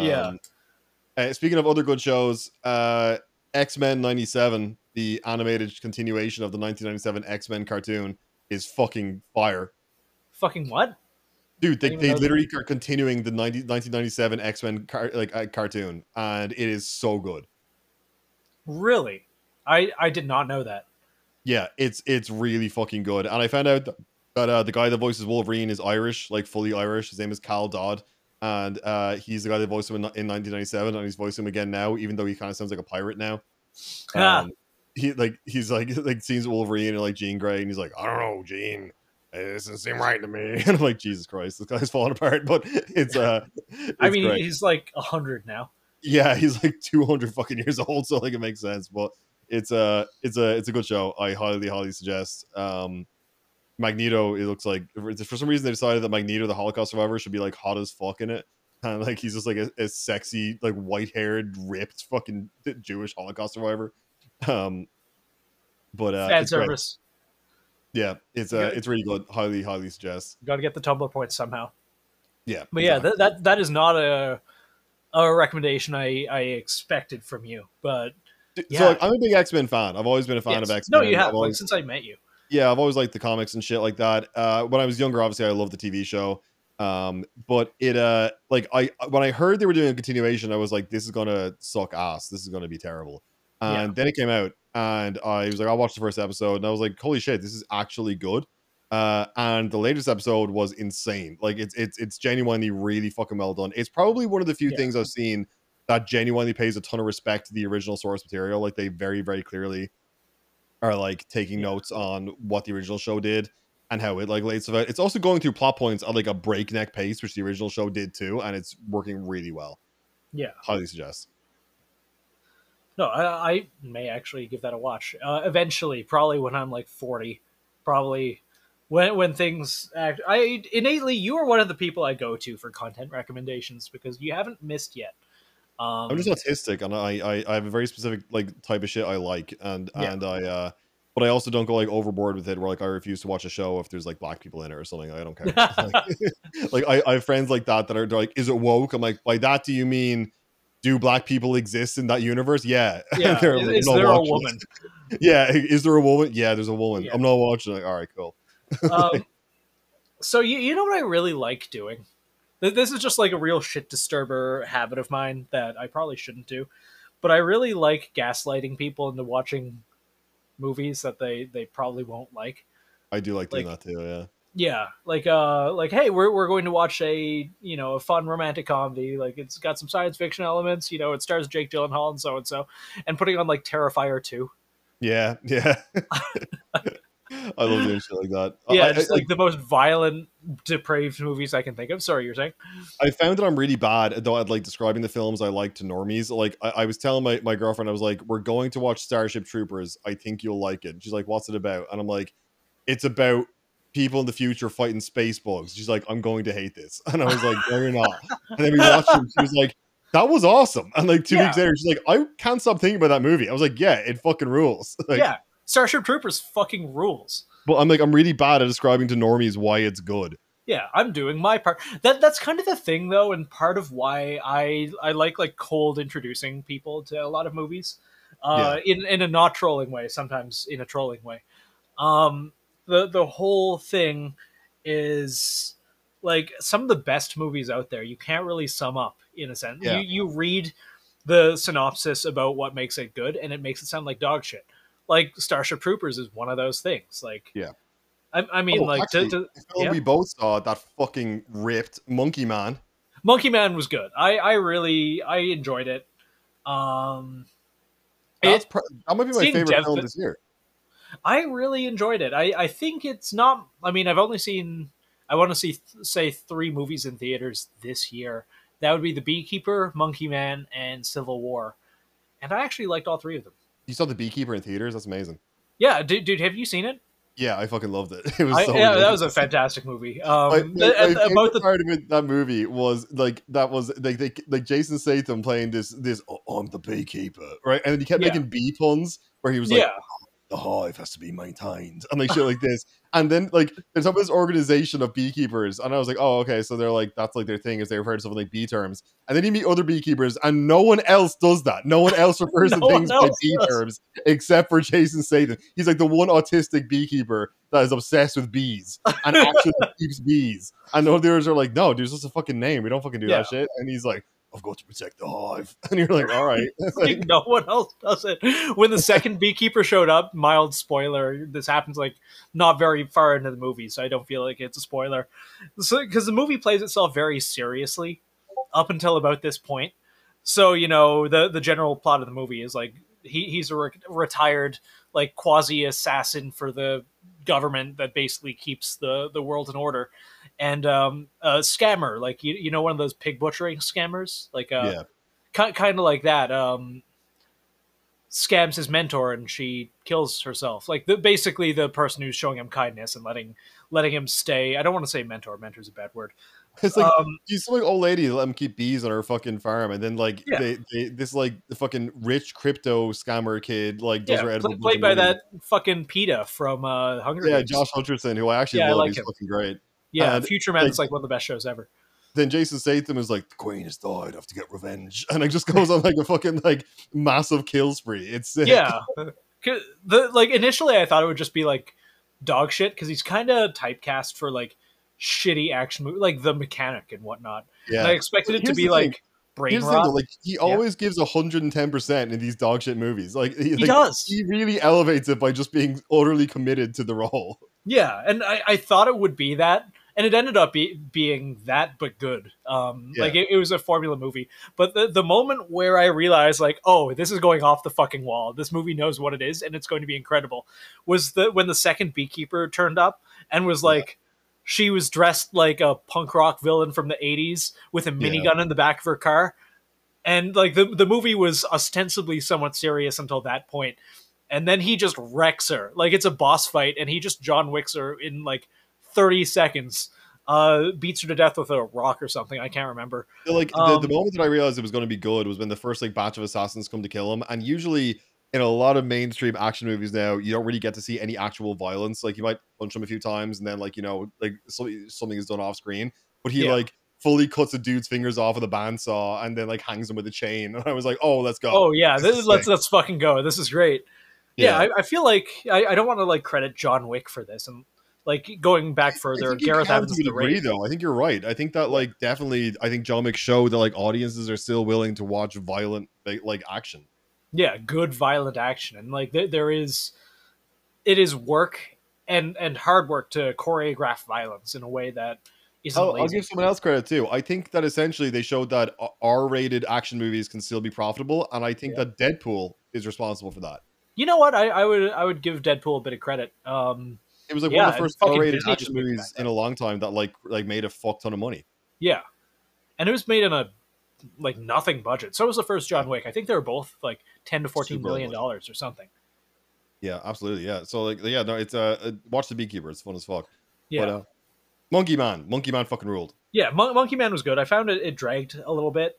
Speaking of other good shows, X-Men 97, the animated continuation of the 1997 X-Men cartoon, is fucking fire. Fucking what? Dude, they literally are continuing the 1997 X-Men cartoon, and it is so good. Really? I did not know that. Yeah, it's really fucking good. And I found out that the guy that voices Wolverine is Irish, like fully Irish. His name is Cal Dodd, and he's the guy that voiced him in 1997, and he's voicing him again now, even though he kind of sounds like a pirate now. He's like sees Wolverine and like Jean Grey, and he's like, I don't know, Jean. It doesn't seem right to me. And I'm like, Jesus Christ, this guy's falling apart. But it's I mean, great. He's like 100 now. Yeah, he's like 200 fucking years old, so like it makes sense. But it's a good show. I highly suggest. Magneto, it looks like for some reason they decided that Magneto, the Holocaust survivor, should be like hot as fuck in it. And like he's just like a sexy, like white-haired, ripped fucking Jewish Holocaust survivor. Fan service. Yeah, it's really good. Highly suggest. Got to get the Tumblr points somehow. Yeah, but exactly. Yeah, that is not a recommendation I expected from you. But yeah. So like, I'm a big X-Men fan. I've always been a fan of X-Men. No, you have like since I met you. Yeah, I've always liked the comics and shit like that. When I was younger, obviously, I loved the TV show. But it when I heard they were doing a continuation, I was like, this is gonna suck ass. This is gonna be terrible. And then it came out, and I was like, I'll watch the first episode, and I was like, holy shit, this is actually good. And the latest episode was insane. Like it's genuinely really fucking well done. It's probably one of the few things I've seen that genuinely pays a ton of respect to the original source material. Like they very, very clearly are like taking Yeah. notes on what the original show did and how it like laid stuff out. It's also going through plot points at like a breakneck pace, which the original show did too, and it's working really well. Yeah. Highly suggest. No, I may actually give that a watch eventually. Probably when I'm like 40. Probably when things act. I innately, you are one of the people I go to for content recommendations because you haven't missed yet. I'm just autistic, and I have a very specific like type of shit I like, and Yeah. and I but I also don't go like overboard with it. Where like I refuse to watch a show if there's like black people in it or something. I don't care. Like I have friends like that are like, is it woke? I'm like, by that do you mean do black people exist in that universe? Yeah. Yeah. They're like, Is "I'm not there a watching woman? this." Yeah. Is there a woman? Yeah, there's a woman. Yeah. I'm not watching. Like, all right, cool. So you know what I really like doing? This is just like a real shit disturber habit of mine that I probably shouldn't do, but I really like gaslighting people into watching movies that they probably won't like. I do like doing Like- that too. Yeah. Yeah, like hey, we're going to watch a fun romantic comedy. Like it's got some science fiction elements. It stars Jake Gyllenhaal and so, and putting on like Terrifier 2. Yeah. Yeah. I love doing shit like that. Yeah, just like the most violent, depraved movies I can think of. Sorry, you're saying? I found that I'm really bad though at like describing the films I like to normies. Like I was telling my girlfriend, I was like, we're going to watch Starship Troopers. I think you'll like it. She's like, what's it about? And I'm like, it's about people in the future fighting space bugs. She's like, I'm going to hate this. And I was like, no, you're not. And then we watched it. She was like, that was awesome. And like 2 weeks later, she's like, I can't stop thinking about that movie. I was like, yeah, it fucking rules. Like, Yeah, Starship Troopers fucking rules. but I'm like, I'm really bad at describing to normies why it's good. Yeah, I'm doing my part. That's kind of the thing, though, and part of why I like cold introducing people to a lot of movies, in a not trolling way, sometimes in a trolling way. The whole thing is like some of the best movies out there. You can't really sum up in a sense. Yeah. You read the synopsis about what makes it good, and it makes it sound like dog shit. Like Starship Troopers is one of those things. Like, Yeah. I mean, like actually, the film yeah. we both saw, that fucking ripped Monkey Man. Monkey Man was good. I really enjoyed it. That might be my seeing favorite Dev- film this year. I really enjoyed it. I think it's not. I mean, I've only seen. I want to say 3 movies in theaters this year. That would be The Beekeeper, Monkey Man, and Civil War. And I actually liked all 3 of them. You saw The Beekeeper in theaters? That's amazing. Yeah, dude, have you seen it? Yeah, I fucking loved it. It was so Yeah, good. that was a fantastic movie. My About the part of it, that movie was like like Jason Statham playing this "Oh, I'm the beekeeper," right? And then he kept making bee puns where he was like, yeah. the hive has to be maintained and like shit like this. And then like there's some of this organization of beekeepers, and I was like, oh, okay, so they're like, that's like their thing, is they refer to something like bee terms. And then you meet other beekeepers, and no one else does that. No one else refers to things by bee terms except for Jason Statham. He's like the one autistic beekeeper that is obsessed with bees and actually keeps bees. And the others are like, no, dude, it's just a fucking name. We don't fucking do that shit. And he's like, I've got to protect the hive. And you're like, all right. Like, no one else does it. When the second beekeeper showed up, mild spoiler, this happens like not very far into the movie, so I don't feel like it's a spoiler. So, because the movie plays itself very seriously up until about this point. So, the general plot of the movie is like he's a retired like quasi assassin for the government that basically keeps the world in order. And a scammer, like one of those pig butchering scammers, like kind of like that. Scams his mentor, and she kills herself. Like basically the person who's showing him kindness and letting him stay. I don't want to say mentor. Mentor's a bad word. It's like she's some like old lady let him keep bees on her fucking farm, and then like they this like the fucking rich crypto scammer kid like does her edible played by that fucking PETA from Hunger Games. Josh Hutcherson, who I actually love. He's fucking great. Yeah, Future Man's like one of the best shows ever. Then Jason Statham is like, the queen has died, I have to get revenge. And it just goes on like a fucking like massive kill spree. It's sick. Yeah. Initially I thought it would just be like dog shit, because he's kind of typecast for like shitty action movie, like The Mechanic and whatnot. Yeah. And I expected it to be like brain rot. Like he always gives 110% in these dog shit movies. Like he does. He really elevates it by just being utterly committed to the role. Yeah, and I thought it would be that. and it ended up being that, but good. Like it was a formula movie. But the moment where I realized, like, oh, this is going off the fucking wall. This movie knows what it is, and it's going to be incredible. Was when the second beekeeper turned up and was like, she was dressed like a punk rock villain from the '80s with a minigun in the back of her car, and like the movie was ostensibly somewhat serious until that point, and then he just wrecks her. Like it's a boss fight, and he just John Wicks her in like 30 seconds, beats her to death with a rock or something. I can't remember. Like the moment that I realized it was going to be good was when the first like batch of assassins come to kill him. And usually in a lot of mainstream action movies now, you don't really get to see any actual violence. Like you might punch him a few times and then like, you know, like something is done off screen, but he like fully cuts a dude's fingers off with a bandsaw and then like hangs him with a chain. And I was like, oh, let's go. Oh yeah, let's fucking go. This is great. Yeah, I feel like I don't want to like credit John Wick for this, and like going back further, Gareth Evans to a degree, though. I think you're right. I think that like definitely, I think John Wick showed that like audiences are still willing to watch violent like action. Yeah, good violent action, and like it is work and hard work to choreograph violence in a way that isn't. I'll give someone else credit too. I think that essentially they showed that R-rated action movies can still be profitable, and I think that Deadpool is responsible for that. You know what? I would give Deadpool a bit of credit. It was like one of the first R-rated action movies in a long time that like made a fuck ton of money. Yeah, and it was made on a like nothing budget. So was the first John Wick. I think they were both like $10 to $14 million or something. Yeah, absolutely. Yeah. So like, yeah, no, it's watch The Beekeeper. It's fun as fuck. Yeah. But, Monkey Man fucking ruled. Yeah, Monkey Man was good. I found it dragged a little bit.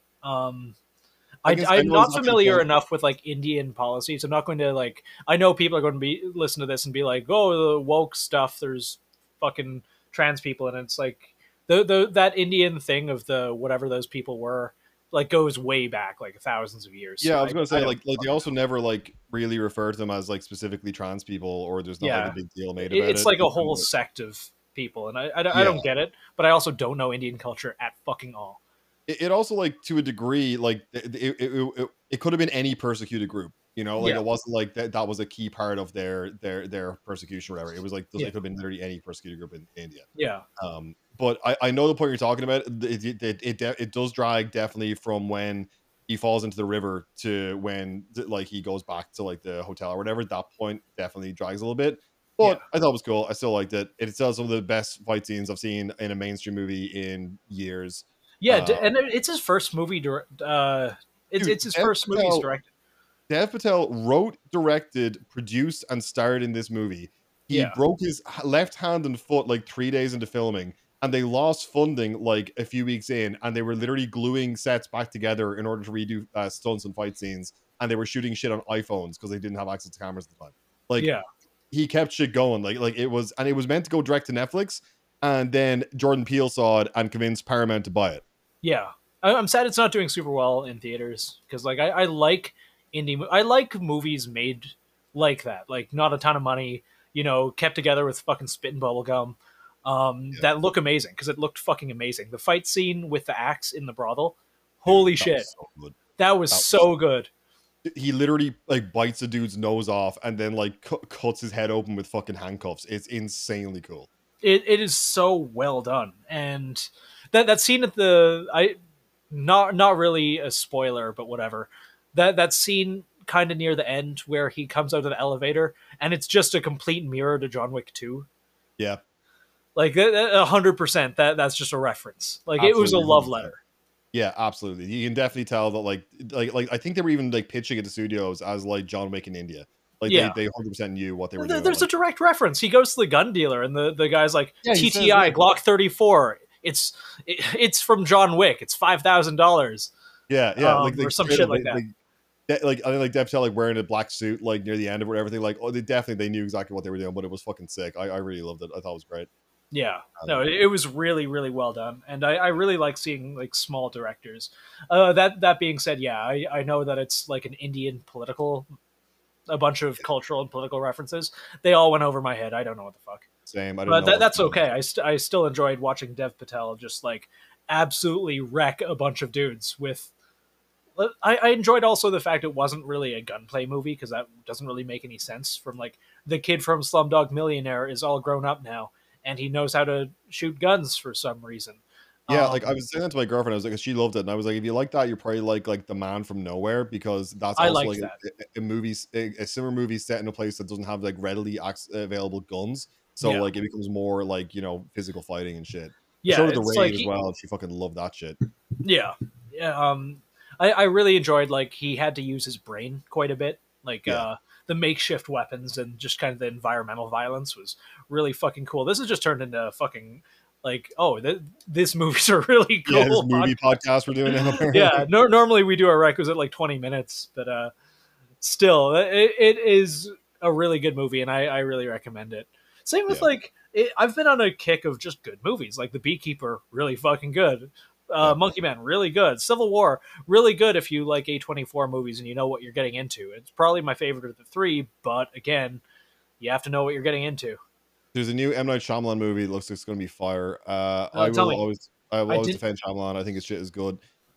I'm not familiar enough with like Indian policies. I'm not going to like. I know people are going to be listen to this and be like, "Oh, the woke stuff." There's fucking trans people, and it's like that Indian thing of the whatever those people were like goes way back, like thousands of years. Yeah, I was going to say like they also never like really refer to them as like specifically trans people, or there's not like a big deal made about it. It's like a whole sect of people, and I don't get it, but I also don't know Indian culture at fucking all. It also like to a degree like it could have been any persecuted group, you know, like it wasn't like that was a key part of their persecution or whatever. It was like it could have been literally any persecuted group in India. But I know the point you're talking about. It does drag definitely from when he falls into the river to when like he goes back to like the hotel or whatever. That point definitely drags a little bit. But I thought it was cool. I still liked it. It still has some of the best fight scenes I've seen in a mainstream movie in years. Yeah, and it's his first movie. It's his first movie he's directed. Dev Patel wrote, directed, produced, and starred in this movie. He broke his left hand and foot like 3 days into filming, and they lost funding like a few weeks in, and they were literally gluing sets back together in order to redo stunts and fight scenes, and they were shooting shit on iPhones because they didn't have access to cameras at the time. Like, he kept shit going. Like it was meant to go direct to Netflix, and then Jordan Peele saw it and convinced Paramount to buy it. Yeah, I'm sad it's not doing super well in theaters because like I like I like movies made like that, like not a ton of money, you know, kept together with fucking spit and bubble gum, that look amazing because it looked fucking amazing. The fight scene with the axe in the brothel, holy shit, that was so good. He literally like bites a dude's nose off and then like cuts his head open with fucking handcuffs. It's insanely cool. It is so well done, and that scene at the not really a spoiler, but whatever. That scene kind of near the end where he comes out of the elevator and it's just a complete mirror to John Wick 2. Yeah, like 100%. That's just a reference. Like absolutely. It was a love letter. Yeah, absolutely. You can definitely tell that like I think they were even like pitching at the studios as like John Wick in India. Like they 100% knew what they were doing. There's a direct reference. He goes to the gun dealer and the guy's like, TTI Glock 34. It's from John Wick. It's $5,000. Yeah, or some shit like that. Like I think like Dev Patel like wearing a black suit like near the end or everything. Like they knew exactly what they were doing, but it was fucking sick. I really loved it. I thought it was great. Yeah, no, it was really, really well done, and I really like seeing like small directors. That being said, yeah, I know that it's like an Indian political, a bunch of cultural and political references. They all went over my head. I don't know what the fuck. Same, but that's okay. I still enjoyed watching Dev Patel just like absolutely wreck a bunch of dudes with. I enjoyed also the fact it wasn't really a gunplay movie because that doesn't really make any sense. From like the kid from Slumdog Millionaire is all grown up now. and he knows how to shoot guns for some reason. Yeah, like I was saying that to my girlfriend. I was like, she loved it, and I was like, if you like that, you probably like The Man from Nowhere, because that's I also liked like that. a movie, a similar movie set in a place that doesn't have like readily available guns. So Yeah. like it becomes more like physical fighting and shit. I Yeah, showed her the it's raid like as well. She fucking loved that shit. yeah, yeah. I really enjoyed like he had to use his brain quite a bit. Like Yeah. the makeshift weapons and just kind of the environmental violence was really fucking cool. This has just turned into fucking like, oh, this movies are really cool. Yeah, this movie podcast we're doing now. Apparently. Yeah, normally we do our requisite like 20 minutes, but still, it is a really good movie, and I really recommend it. Same with Yeah. like, I've been on a kick of just good movies, like The Beekeeper, really fucking good. Yeah. Monkey Man, really good. Civil War, really good if you like A24 movies and you know what you're getting into. It's probably my favorite of the three, but again, you have to know what you're getting into. There's a new M. Night Shyamalan movie. It looks like it's going to be fire. I tell will me. always did- defend Shyamalan. I think his shit is good.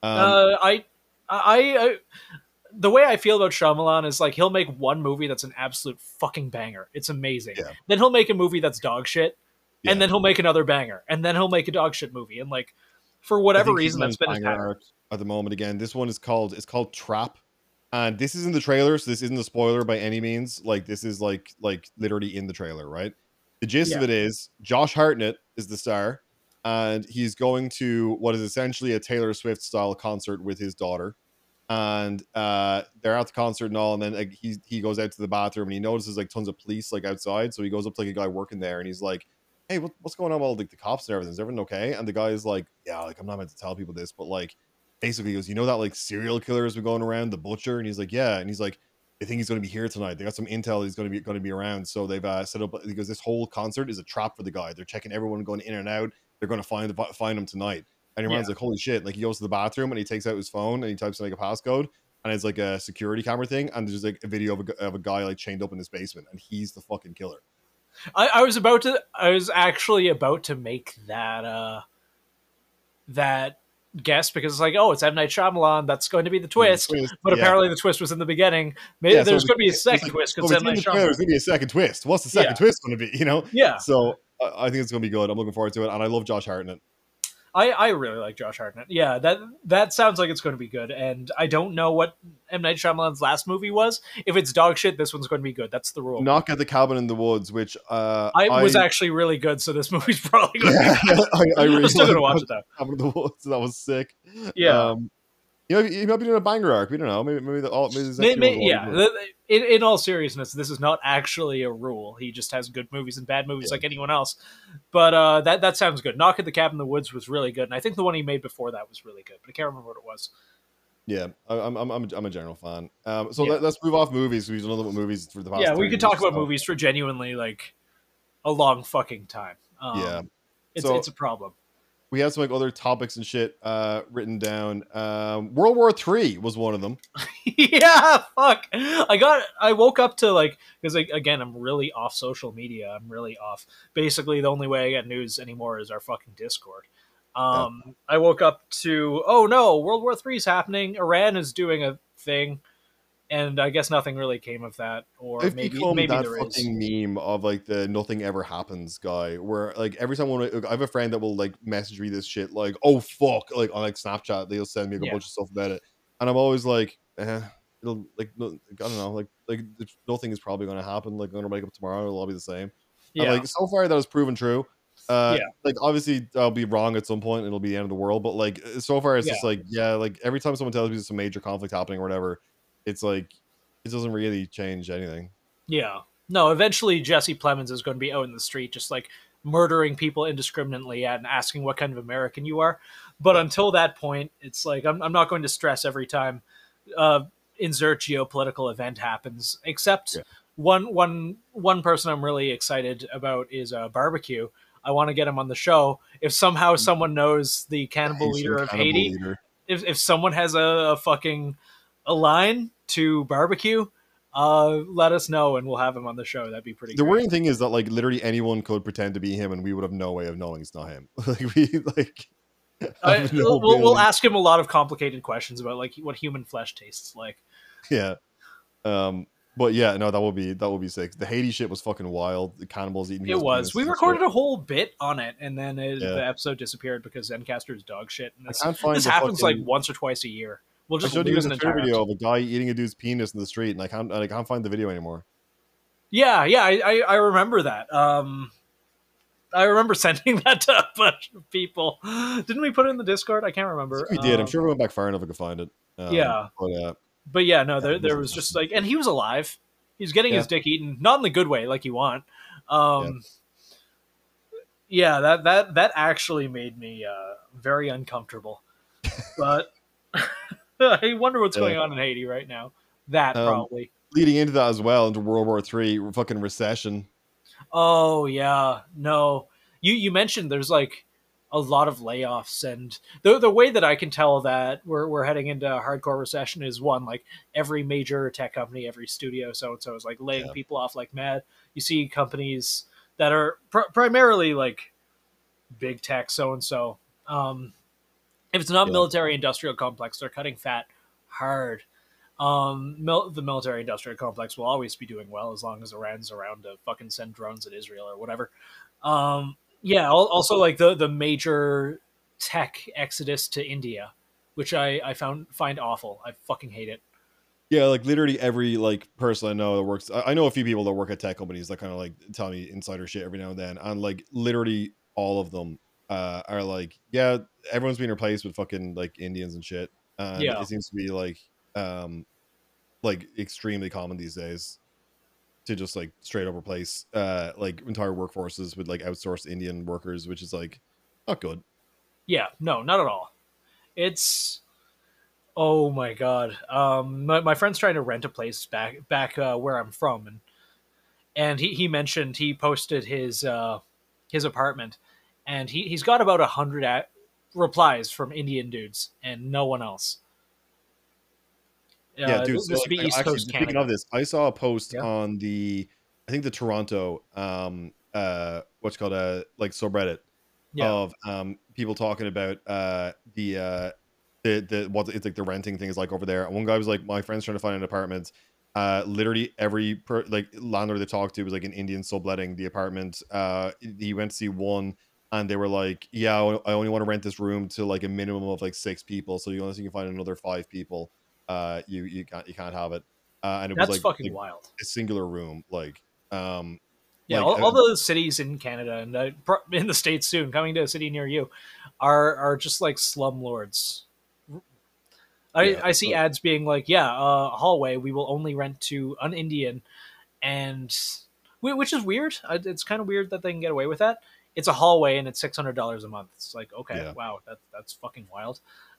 I the way I feel about Shyamalan is like he'll make one movie that's an absolute fucking banger. It's amazing. Yeah. Then he'll make a movie that's dog shit, Yeah. and then he'll make another banger, and then he'll make a dog shit movie. And like for I whatever think he's reason, on that's been his banger pattern. arc at the moment. Again, this one is called Trap, and this isn't the trailer, so this isn't a spoiler by any means. Like this is like literally in the trailer, right? The gist of Yeah. it is Josh Hartnett is the star, and he's going to what is essentially a Taylor Swift style concert with his daughter, and they're at the concert and all, and then like he goes out to the bathroom and he notices like tons of police like outside, so he goes up to like a guy working there and he's like, hey, what's going on with all like the cops and everything? Is everything okay? And the guy is like, yeah, like I'm not meant to tell people this, but like basically he goes, you know that like serial killer has been going around, the butcher? And he's like, yeah. And he's like, they think he's going to be here tonight. They got some intel he's going to be around. So they've set up, because this whole concert is a trap for the guy. They're checking everyone going in and out. They're going to find him tonight. And your man's like, holy shit. Like he goes to the bathroom and he takes out his phone and he types in like a passcode, and it's like a security camera thing. And there's like a video of a guy like chained up in his basement, and he's the fucking killer. I was actually about to make that that guess, because it's like, oh, it's M. Night Shyamalan, that's going to be the twist. But Yeah. apparently the twist was in the beginning. Maybe Yeah, so there's going to be a it's second like, twist oh, because it's M. in Night the trailer, there's Shyamalan. going to be a second twist. What's the second Yeah. twist going to be? Yeah. So I think it's going to be good. I'm looking forward to it. And I love Josh Hartnett. I really like Josh Hartnett. Yeah, that sounds like it's going to be good. And I don't know what M. Night Shyamalan's last movie was. If it's dog shit, this one's going to be good. That's the rule. Knock at the Cabin in the Woods, which I was actually really good, so this movie's probably going to be good. I really I'm still going to liked watch it though. Cabin in the Woods. That was sick. Yeah. You might be doing a banger arc. We don't know. Maybe this next year we'll Yeah. do it. In all seriousness, this is not actually a rule. He just has good movies and bad movies like anyone else. But that sounds good. Knock at the Cabin in the Woods was really good, and I think the one he made before that was really good, but I can't remember what it was. Yeah, I'm a general fan. Yeah. Let's move off movies. We've done a little bit movies for the past. Yeah, we 30 could talk minutes, about so- movies for genuinely like a long fucking time. Yeah. It's a problem. We had some like other topics and shit written down. World War III was one of them. Yeah, fuck. I woke up to like, because again, I'm really off social media. I'm really off. Basically, the only way I get news anymore is our fucking Discord. I woke up to, oh no, World War III is happening. Iran is doing a thing, and I guess nothing really came of that. Or I've maybe become that there is. fucking meme of like the nothing ever happens guy, where like every time I have a friend that will like message me this shit like, oh fuck, like on like Snapchat, they'll send me like, a bunch of stuff about it, and I'm always like, it'll like I don't know, like nothing is probably going to happen. Like I'm gonna wake up tomorrow, it'll all be the same. Yeah. And like so far that has proven true. Like obviously I'll be wrong at some point and it'll be the end of the world, but like so far it's just like, yeah, like every time someone tells me there's some major conflict happening or whatever, it's like it doesn't really change anything. Yeah. No, eventually Jesse Plemons is going to be out in the street just like murdering people indiscriminately and asking what kind of American you are. But until that point, it's like I'm not going to stress every time insert geopolitical event happens, except one person I'm really excited about is Barbecue. I want to get him on the show. If somehow someone knows the cannibal leader of Haiti, if someone has a fucking a line to Barbecue, let us know and we'll have him on the show. That'd be pretty The great. worrying thing is that like literally anyone could pretend to be him and we would have no way of knowing it's not him. We'll ask him a lot of complicated questions about like what human flesh tastes like. Yeah. But yeah, no, that would be sick. The Haiti shit was fucking wild. The cannibals eating It people's was. We penises and recorded shit. a whole bit on it, and then Yeah. the episode disappeared because Zencaster's dog shit. And I can't find this the happens like fucking- once or twice a year. We'll I just showed you lose guys an a Twitter entire video episode. of a guy eating a dude's penis in the street, and I can't find the video anymore. Yeah, I remember that. I remember sending that to a bunch of people. Didn't we put it in the Discord? I can't remember. We did. I'm sure we went back far enough I could find it. Yeah. But yeah, no, there was just like, and he was alive. He was getting his dick eaten, not in the good way, like you want. Yeah, that actually made me very uncomfortable. But I wonder what's going on in Haiti right now. That probably leading into that as well, into World War III, fucking recession. Oh yeah, no. You mentioned there's like a lot of layoffs, and the way that I can tell that we're heading into a hardcore recession is one, like every major tech company, every studio, so and so is like laying people off like mad. You see companies that are primarily like big tech, so and so. If it's not military industrial complex, they're cutting fat hard. The military industrial complex will always be doing well as long as Iran's around to fucking send drones at Israel or whatever. Yeah, also like the major tech exodus to India, which I find awful. I fucking hate it. Yeah, like literally every like person I know that works. I know a few people that work at tech companies that kind of like tell me insider shit every now and then, and like literally all of them are like, yeah, everyone's being replaced with fucking like Indians and shit. It seems to be like extremely common these days to just like straight up replace like entire workforces with like outsourced Indian workers, which is like not good. Yeah, no, not at all. It's oh my god. My friend's trying to rent a place back where I'm from, and he mentioned he posted his apartment, and he's got about 100 replies from Indian dudes and no one else. Yeah, dude. This would be East Coast Canada. Speaking of this, I saw a post on I think the Toronto what's called like subreddit of people talking about the what it's like the renting thing is like over there. And one guy was like, my friend's trying to find an apartment. Literally every landlord they talked to was like an Indian subletting the apartment. He went to see one, and they were like, yeah, I only want to rent this room to like a minimum of like 6 people. So unless you can find another 5 people, you can't have it. And it That's was fucking wild. A singular room, like yeah, like, all those cities in Canada and in the States soon, coming to a city near you, are just like slumlords. I see ads being like, a hallway we will only rent to an Indian, and which is weird. It's kind of weird that they can get away with that. It's a hallway and it's $600 a month. It's like, okay, wow, that's fucking wild.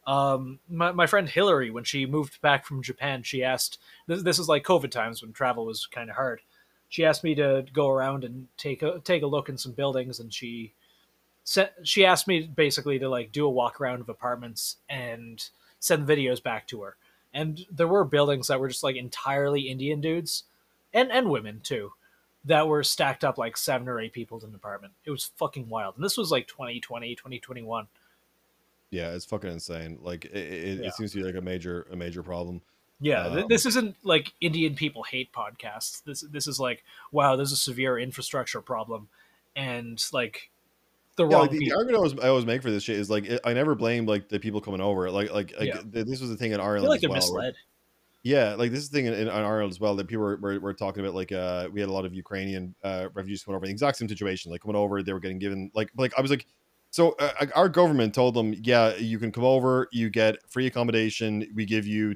My friend Hillary, when she moved back from Japan, she asked, this is like COVID times when travel was kind of hard. She asked me to go around and take a look in some buildings, and she asked me basically to like do a walk around of apartments and send videos back to her. And there were buildings that were just like entirely Indian dudes and women too, that were stacked up like 7 or 8 people in an apartment. It was fucking wild. And this was like 2020, 2021. Yeah, it's fucking insane. Like it seems to be like a major problem. Yeah, this isn't like Indian people hate podcasts. This is like, wow, there's a severe infrastructure problem, and like the wrong. Like the argument I always make for this shit is like I never blame like the people coming over. This was the thing in Ireland. I feel like they're misled. Yeah, like this is the thing in Ireland as well that people were talking about. Like we had a lot of Ukrainian refugees coming over. The exact same situation. Like coming over, they were getting given like I was like. So our government told them, yeah, you can come over, you get free accommodation. We give you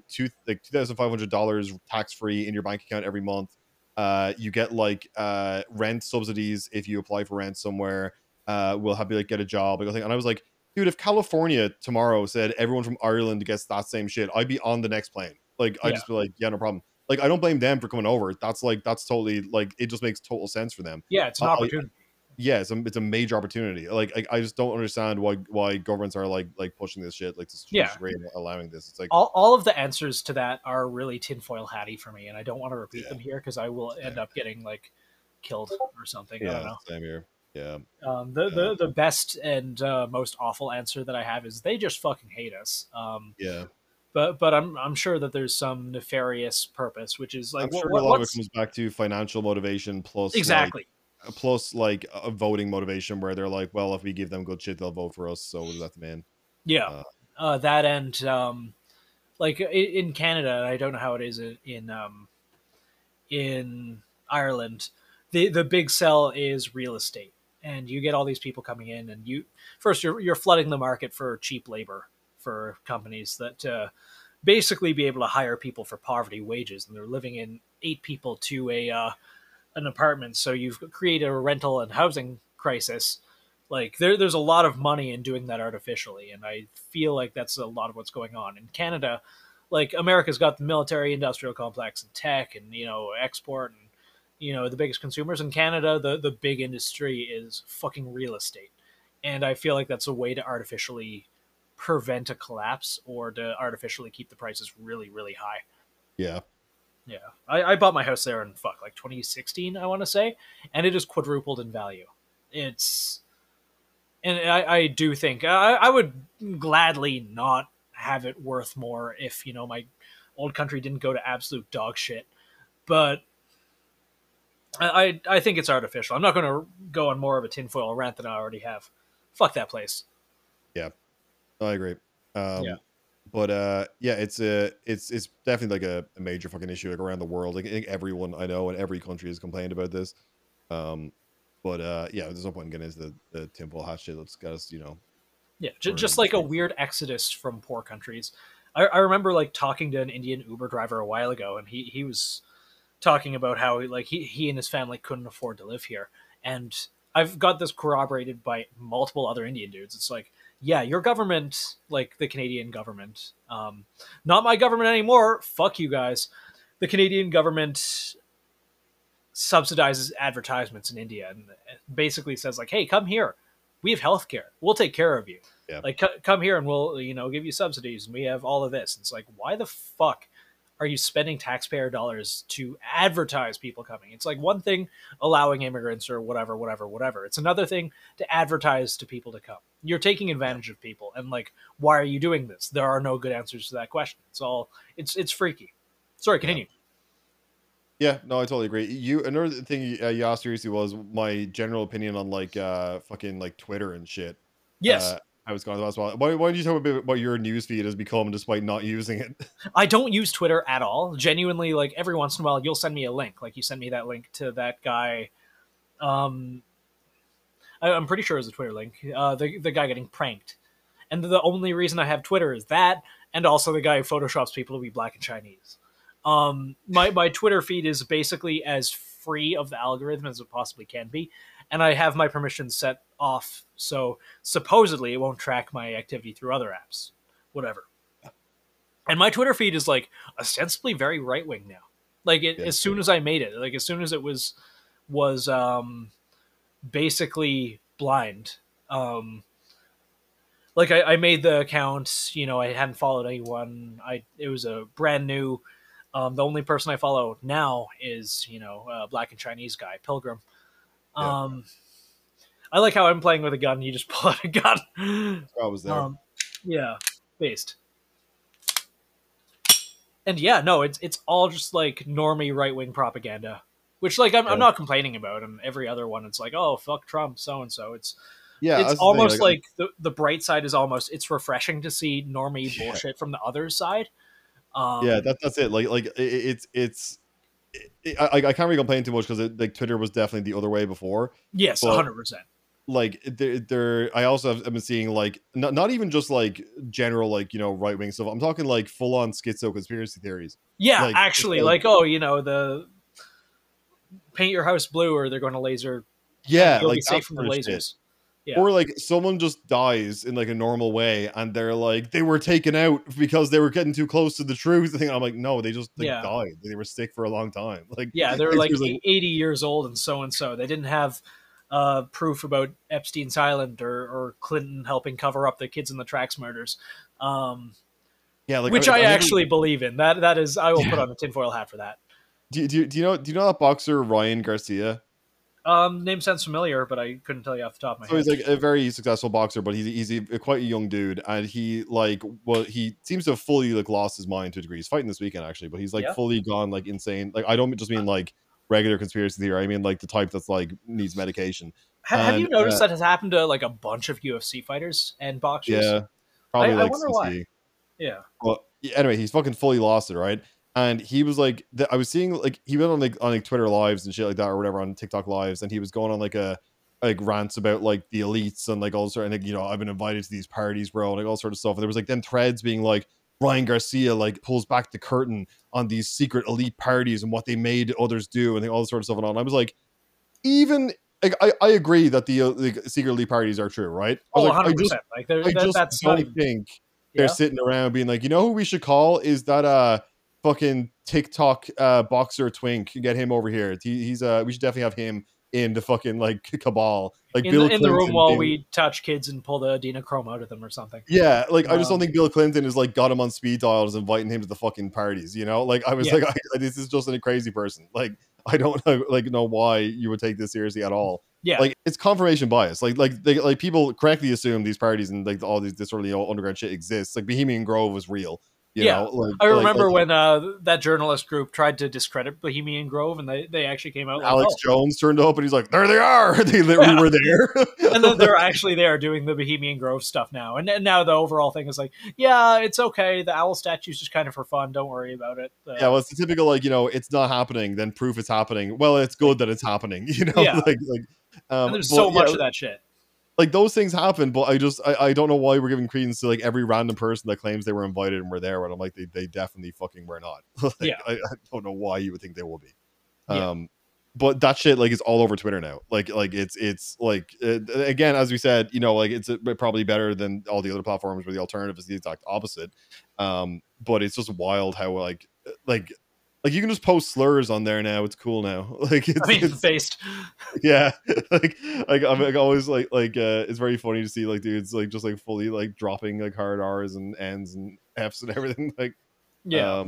$2,500 tax free in your bank account every month. You get like rent subsidies if you apply for rent somewhere. We'll have you like get a job. And I was like, dude, if California tomorrow said everyone from Ireland gets that same shit, I'd be on the next plane. Like I'd just be like, yeah, no problem. Like I don't blame them for coming over. That's totally like it just makes total sense for them. Yeah, it's an opportunity. Yeah, it's a major opportunity. Like I just don't understand why governments are like pushing this shit, like allowing this. It's like all of the answers to that are really tinfoil hatty for me, and I don't want to repeat them here because I will end up getting like killed or something. I don't know. Same here. Yeah. The best and most awful answer that I have is they just fucking hate us. Yeah. but I'm sure that there's some nefarious purpose, which is like I'm sure a lot of it what's comes back to financial motivation exactly. plus like a voting motivation where they're like, well, if we give them good shit, they'll vote for us. So let them in. Yeah, Uh, that and like in Canada, I don't know how it is in Ireland. The big sell is real estate, and you get all these people coming in, and you're flooding the market for cheap labor for companies that basically be able to hire people for poverty wages, and they're living in 8 people to a an apartment. So you've created a rental and housing crisis. Like there's a lot of money in doing that artificially, and I feel like that's a lot of what's going on in Canada. Like America's got the military industrial complex and tech and export and the biggest consumers. In Canada, the big industry is fucking real estate, and I feel like that's a way to artificially prevent a collapse or to artificially keep the prices really really high. yeah. Yeah, I bought my house there in like 2016, I want to say, and it has quadrupled in value. It's and I do think I would gladly not have it worth more if my old country didn't go to absolute dog shit. But I think it's artificial. I'm not going to go on more of a tinfoil rant than I already have. Fuck that place. Yeah, I agree. Yeah. But yeah, it's definitely like a major fucking issue like around the world. Like I think everyone I know in every country has complained about this. But yeah, there's no point in getting into the tinfoil hat shit. Let's guys, Yeah, just like a weird exodus from poor countries. I remember like talking to an Indian Uber driver a while ago, and he was talking about how like he and his family couldn't afford to live here, and I've got this corroborated by multiple other Indian dudes. It's like, yeah, your government, like the Canadian government, not my government anymore. Fuck you guys. The Canadian government subsidizes advertisements in India and basically says like, hey, come here. We have healthcare. We'll take care of you. Yeah. Like, come here and we'll, give you subsidies. And we have all of this. It's like, why the fuck are you spending taxpayer dollars to advertise people coming? It's like one thing allowing immigrants or whatever. It's another thing to advertise to people to come. You're taking advantage of people. And like, why are you doing this? There are no good answers to that question. It's freaky. Sorry, continue. Yeah, no, I totally agree. Another thing you asked seriously was my general opinion on like fucking like Twitter and shit. Yes. I was going to ask why don't you talk a bit about what your newsfeed has become despite not using it? I don't use Twitter at all. Genuinely, like every once in a while, you'll send me a link. Like you send me that link to that guy. I'm pretty sure it's a Twitter link. The guy getting pranked, and the only reason I have Twitter is that, and also the guy who photoshops people to be black and Chinese. My Twitter feed is basically as free of the algorithm as it possibly can be, and I have my permissions set off, so supposedly it won't track my activity through other apps, whatever. And my Twitter feed is like ostensibly very right wing now. Like as soon as I made it, like as soon as it was basically blind. Like I made the account, I hadn't followed anyone. It was a brand new. The only person I follow now is, black and Chinese guy, Pilgrim. I like how I'm playing with a gun. You just pull out a gun. I was there. Yeah, based. And yeah, no, it's all just like normie right wing propaganda, which like I'm not complaining about. And every other one, it's like, oh fuck Trump, so and so. It's almost like the bright side is almost it's refreshing to see normie bullshit from the other side. Yeah, that's it. Like I can't really complain too much because like Twitter was definitely the other way before. Yes, 100%. Like I also have been seeing like not even just like general like right wing stuff. I'm talking like full on schizo conspiracy theories. Yeah, like, actually, like the paint your house blue or they're going to laser. Yeah, you'll like be safe from the lasers. Shit. Yeah. Or like someone just dies in like a normal way and they're like they were taken out because they were getting too close to the truth. I'm like, no, they just died. They were sick for a long time. Like they were like 80 years old and so. They didn't have proof about Epstein's Island or Clinton helping cover up the kids in the tracks murders. Which I actually believe in. That is, I will put on a tinfoil hat for that. Do you know that boxer Ryan Garcia? Name sounds familiar, but I couldn't tell you off the top of my So head. he's like a very successful boxer, but he's quite a young dude, and he like he seems to have fully like lost his mind to a degree. He's fighting this weekend actually, but he's like Yeah. fully gone like insane. Like I don't just mean like regular conspiracy theory. I mean like the type that's like needs medication. Have you And, noticed that has happened to like a bunch of UFC fighters and boxers? Yeah, probably I like wonder since why. Yeah. Well, anyway, he's fucking fully lost it, right? And he was like, I was seeing like he went on like Twitter lives and shit like that or whatever on TikTok lives, and he was going on like a like rants about like the elites and like all sort and like I've been invited to these parties, bro, and like all sort of stuff. And there was like then threads being like Ryan Garcia like pulls back the curtain on these secret elite parties and what they made others do and all this sort of stuff and all. And I was like, even like I agree that the secret elite parties are true, right? I was 100%. I just That's don't not even, think they're yeah. sitting around being like, who we should call is that fucking TikTok boxer twink. Get him over here. He's we should definitely have him in the fucking like cabal. Like in Bill the room Clinton while being- we touch kids and pull the Adrenochrome out of them or something. Yeah, like I just don't Um, think Bill Clinton is like got him on speed dial and is inviting him to the fucking parties. Like I was Yeah. like, this is just a crazy person. Like I don't know why you would take this seriously at all. Yeah. Like it's confirmation bias. Like people correctly assume these parties and like all this sort of underground shit exists. Like Bohemian Grove was real. You Yeah. know? I remember when that journalist group tried to discredit Bohemian Grove, and they actually came out like, Alex Jones turned up and he's like, there they are. They literally were there. and then they're actually there doing the Bohemian Grove stuff now. And now the overall thing is like, yeah, it's okay. The owl statue's just kind of for fun. Don't worry about it. Yeah, well, it's the typical like it's not happening, then proof it's happening. Well, it's good that it's happening. Yeah. And there's so much of that shit. Like those things happen, but I don't know why we're giving credence to like every random person that claims they were invited and were there. When I'm like, they definitely fucking were not. Yeah. I don't know why you would think they will be. Yeah. But that shit like is all over Twitter now. Like it's like again, as we said, like it's probably better than all the other platforms where the alternative is the exact opposite. But it's just wild how like you can just post slurs on there now. It's cool now. Like it's based. yeah. like I'm always like it's very funny to see like dudes like just like fully like dropping like hard R's and N's and F's and everything. Like Yeah.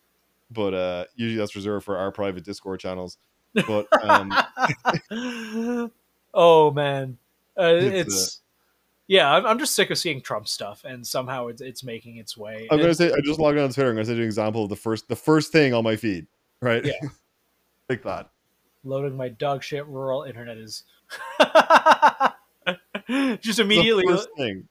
But usually that's reserved for our private Discord channels. But oh man, it's yeah. I'm just sick of seeing Trump stuff, and somehow it's making its way. I'm gonna say I just logged on Twitter. I'm gonna say an example of the first thing on my feed, right? Yeah. Like that. Loading my dog shit rural internet is just immediately The first thing.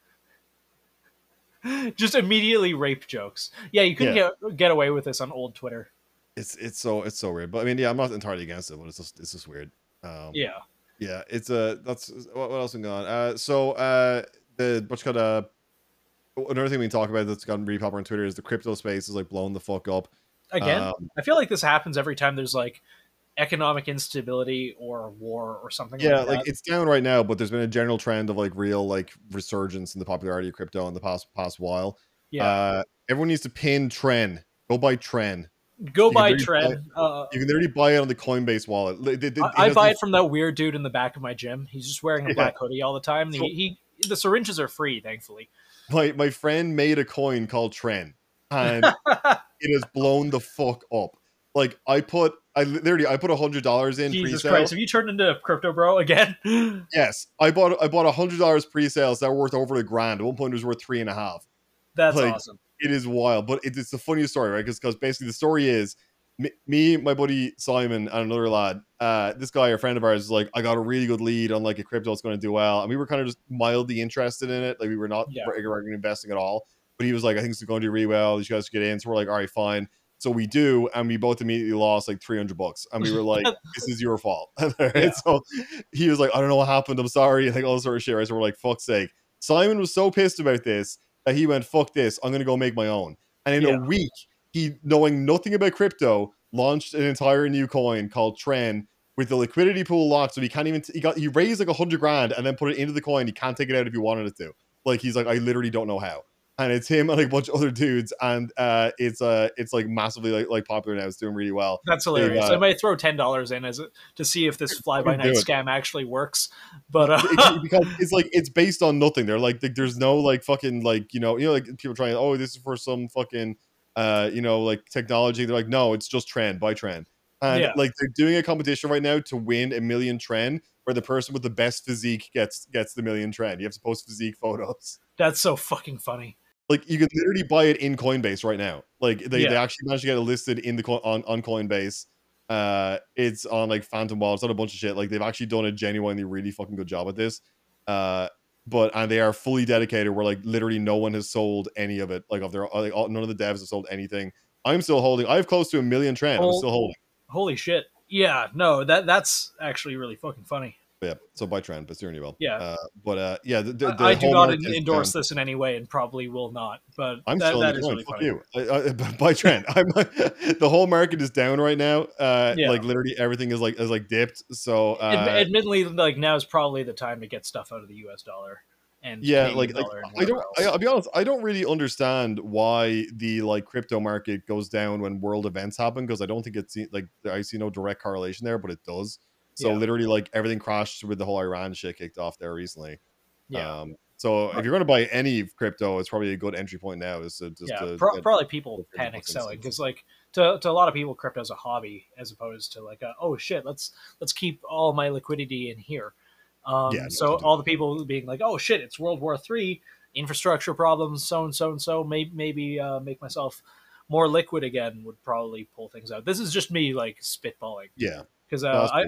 just immediately rape jokes. Yeah, you couldn't get away with this on old Twitter. It's so weird. But I mean, yeah, I'm not entirely against it, but it's just weird. Yeah. Yeah, it's that's what else is going on. So the what's got another thing we can talk about that's gotten really popular on Twitter is the crypto space is like blowing the fuck up. Again, I feel like this happens every time there's like economic instability or war or something. Yeah, like like that. it's down right now, but there's been a general trend of like real like resurgence in the popularity of crypto in the past while. Yeah. Everyone needs to pin Tren. Go buy Tren. Go you buy can Tren. You can literally buy it on the Coinbase wallet. I buy it from that weird dude in the back of my gym. He's just wearing a black hoodie all the time. And the syringes are free, thankfully. My friend made a coin called Tren, and it has blown the fuck up. Like I put $100 in. Jesus pre-sale. Christ! Have you turned into a crypto bro again? Yes, I bought $100 pre-sales that were worth over $1,000. At one point, it was worth $3.5. That's like, awesome. It is wild, but it's the funniest story, right? Because basically the story is me, my buddy Simon, and another lad. This guy, a friend of ours, is like, I got a really good lead on like a crypto that's going to do well, and we were kind of just mildly interested in it. Like we were not regularly investing at all, but he was like, I think it's going to do really well. You guys should get in. So we're like, all right, fine. So we do, and we both immediately lost like $300, and we were like, "This is your fault." Right? Yeah. So he was like, "I don't know what happened. I'm sorry," and like all this sort of shit. Right? So we're like, "Fuck's sake!" Simon was so pissed about this that he went, "Fuck this! I'm gonna go make my own." And in a week, he, knowing nothing about crypto, launched an entire new coin called Tren with the liquidity pool locked. So he can't even. He raised like $100,000 and then put it into the coin. He can't take it out if he wanted it to. Like he's like, I literally don't know how. And it's him and like a bunch of other dudes, and it's like massively like popular now. It's doing really well. That's hilarious. I might throw $10 in to see if this fly by night scam actually works. But because it's based on nothing. They're like there's no like fucking like like people trying, oh, this is for some fucking like technology. They're like, no, it's just Tren, buy Tren. And Yeah. like they're doing a competition right now to win a million trend, where the person with the best physique gets the million trend. You have to post physique photos. That's so fucking funny. Like you can literally buy it in Coinbase right now. Like they Yeah. actually managed to get it listed in the on Coinbase. It's on like Phantom Wallet. It's on a bunch of shit. Like they've actually done a genuinely really fucking good job at this. And they are fully dedicated. Where like literally no one has sold any of it. Like of their like none of the devs have sold anything. I'm still holding. I have close to 1 million trend. I'm still holding. Holy shit. Yeah, no, that's actually really fucking funny. But yeah, so buy trend, but steering well. Yeah. Yeah, the I do whole not market is endorse down. this in any way and probably will not, but I'm that, still that in is the really coin. funny. Fuck you. Buy trend. The whole market is down right now. Yeah. Like literally everything is like dipped. So Admittedly, like now is probably the time to get stuff out of the US dollar and yeah, Canadian dollar and I don't. whatever else. I'll be honest. I don't really understand why the like crypto market goes down when world events happen, because I don't think it's like I see no direct correlation there, but it does. So Yeah. literally, like everything crashed with the whole Iran shit kicked off there recently. Yeah. So if you're going to buy any crypto, it's probably a good entry point now. Is to just probably people panic selling because like to a lot of people, crypto is a hobby as opposed to like oh shit, let's keep all my liquidity in here. So all the people being like, oh shit, it's World War III, infrastructure problems, so and so, maybe make myself more liquid again would probably pull things out. This is just me like spitballing. Yeah, because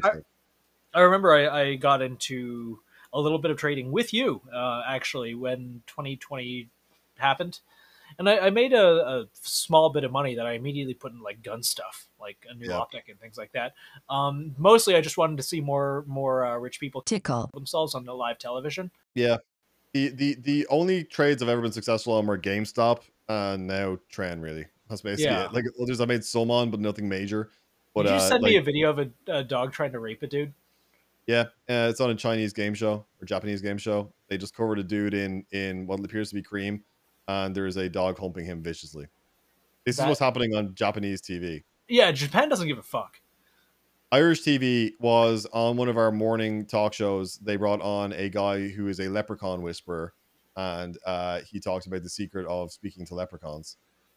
I remember I got into a little bit of trading with you actually when 2020 happened, and I made a small bit of money that I immediately put in like gun stuff, like a new optic and things like that. Mostly, I just wanted to see more rich people tickle themselves on the live television. Yeah, the only trades I've ever been successful on were GameStop and now Tran. Really, that's basically it. Like others I made some on, but nothing major. But did you send me a video of a dog trying to rape a dude? Yeah, it's on a Chinese game show or Japanese game show. They just covered a dude in what appears to be cream, and there is a dog humping him viciously. This is what's happening on Japanese TV. Yeah, Japan doesn't give a fuck. Irish TV was on one of our morning talk shows. They brought on a guy who is a leprechaun whisperer, and he talks about the secret of speaking to leprechauns.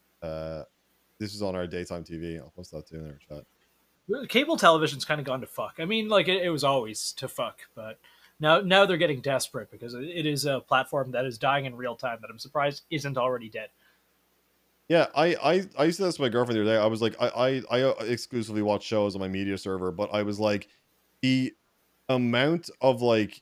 This is on our daytime TV. I'll post that too in our chat. Cable television's kind of gone to fuck. I mean, like it was always to fuck, but now they're getting desperate because it is a platform that is dying in real time that I'm surprised isn't already dead. Yeah, I used to ask my girlfriend the other day. I was like, I exclusively watch shows on my media server, but I was like, the amount of like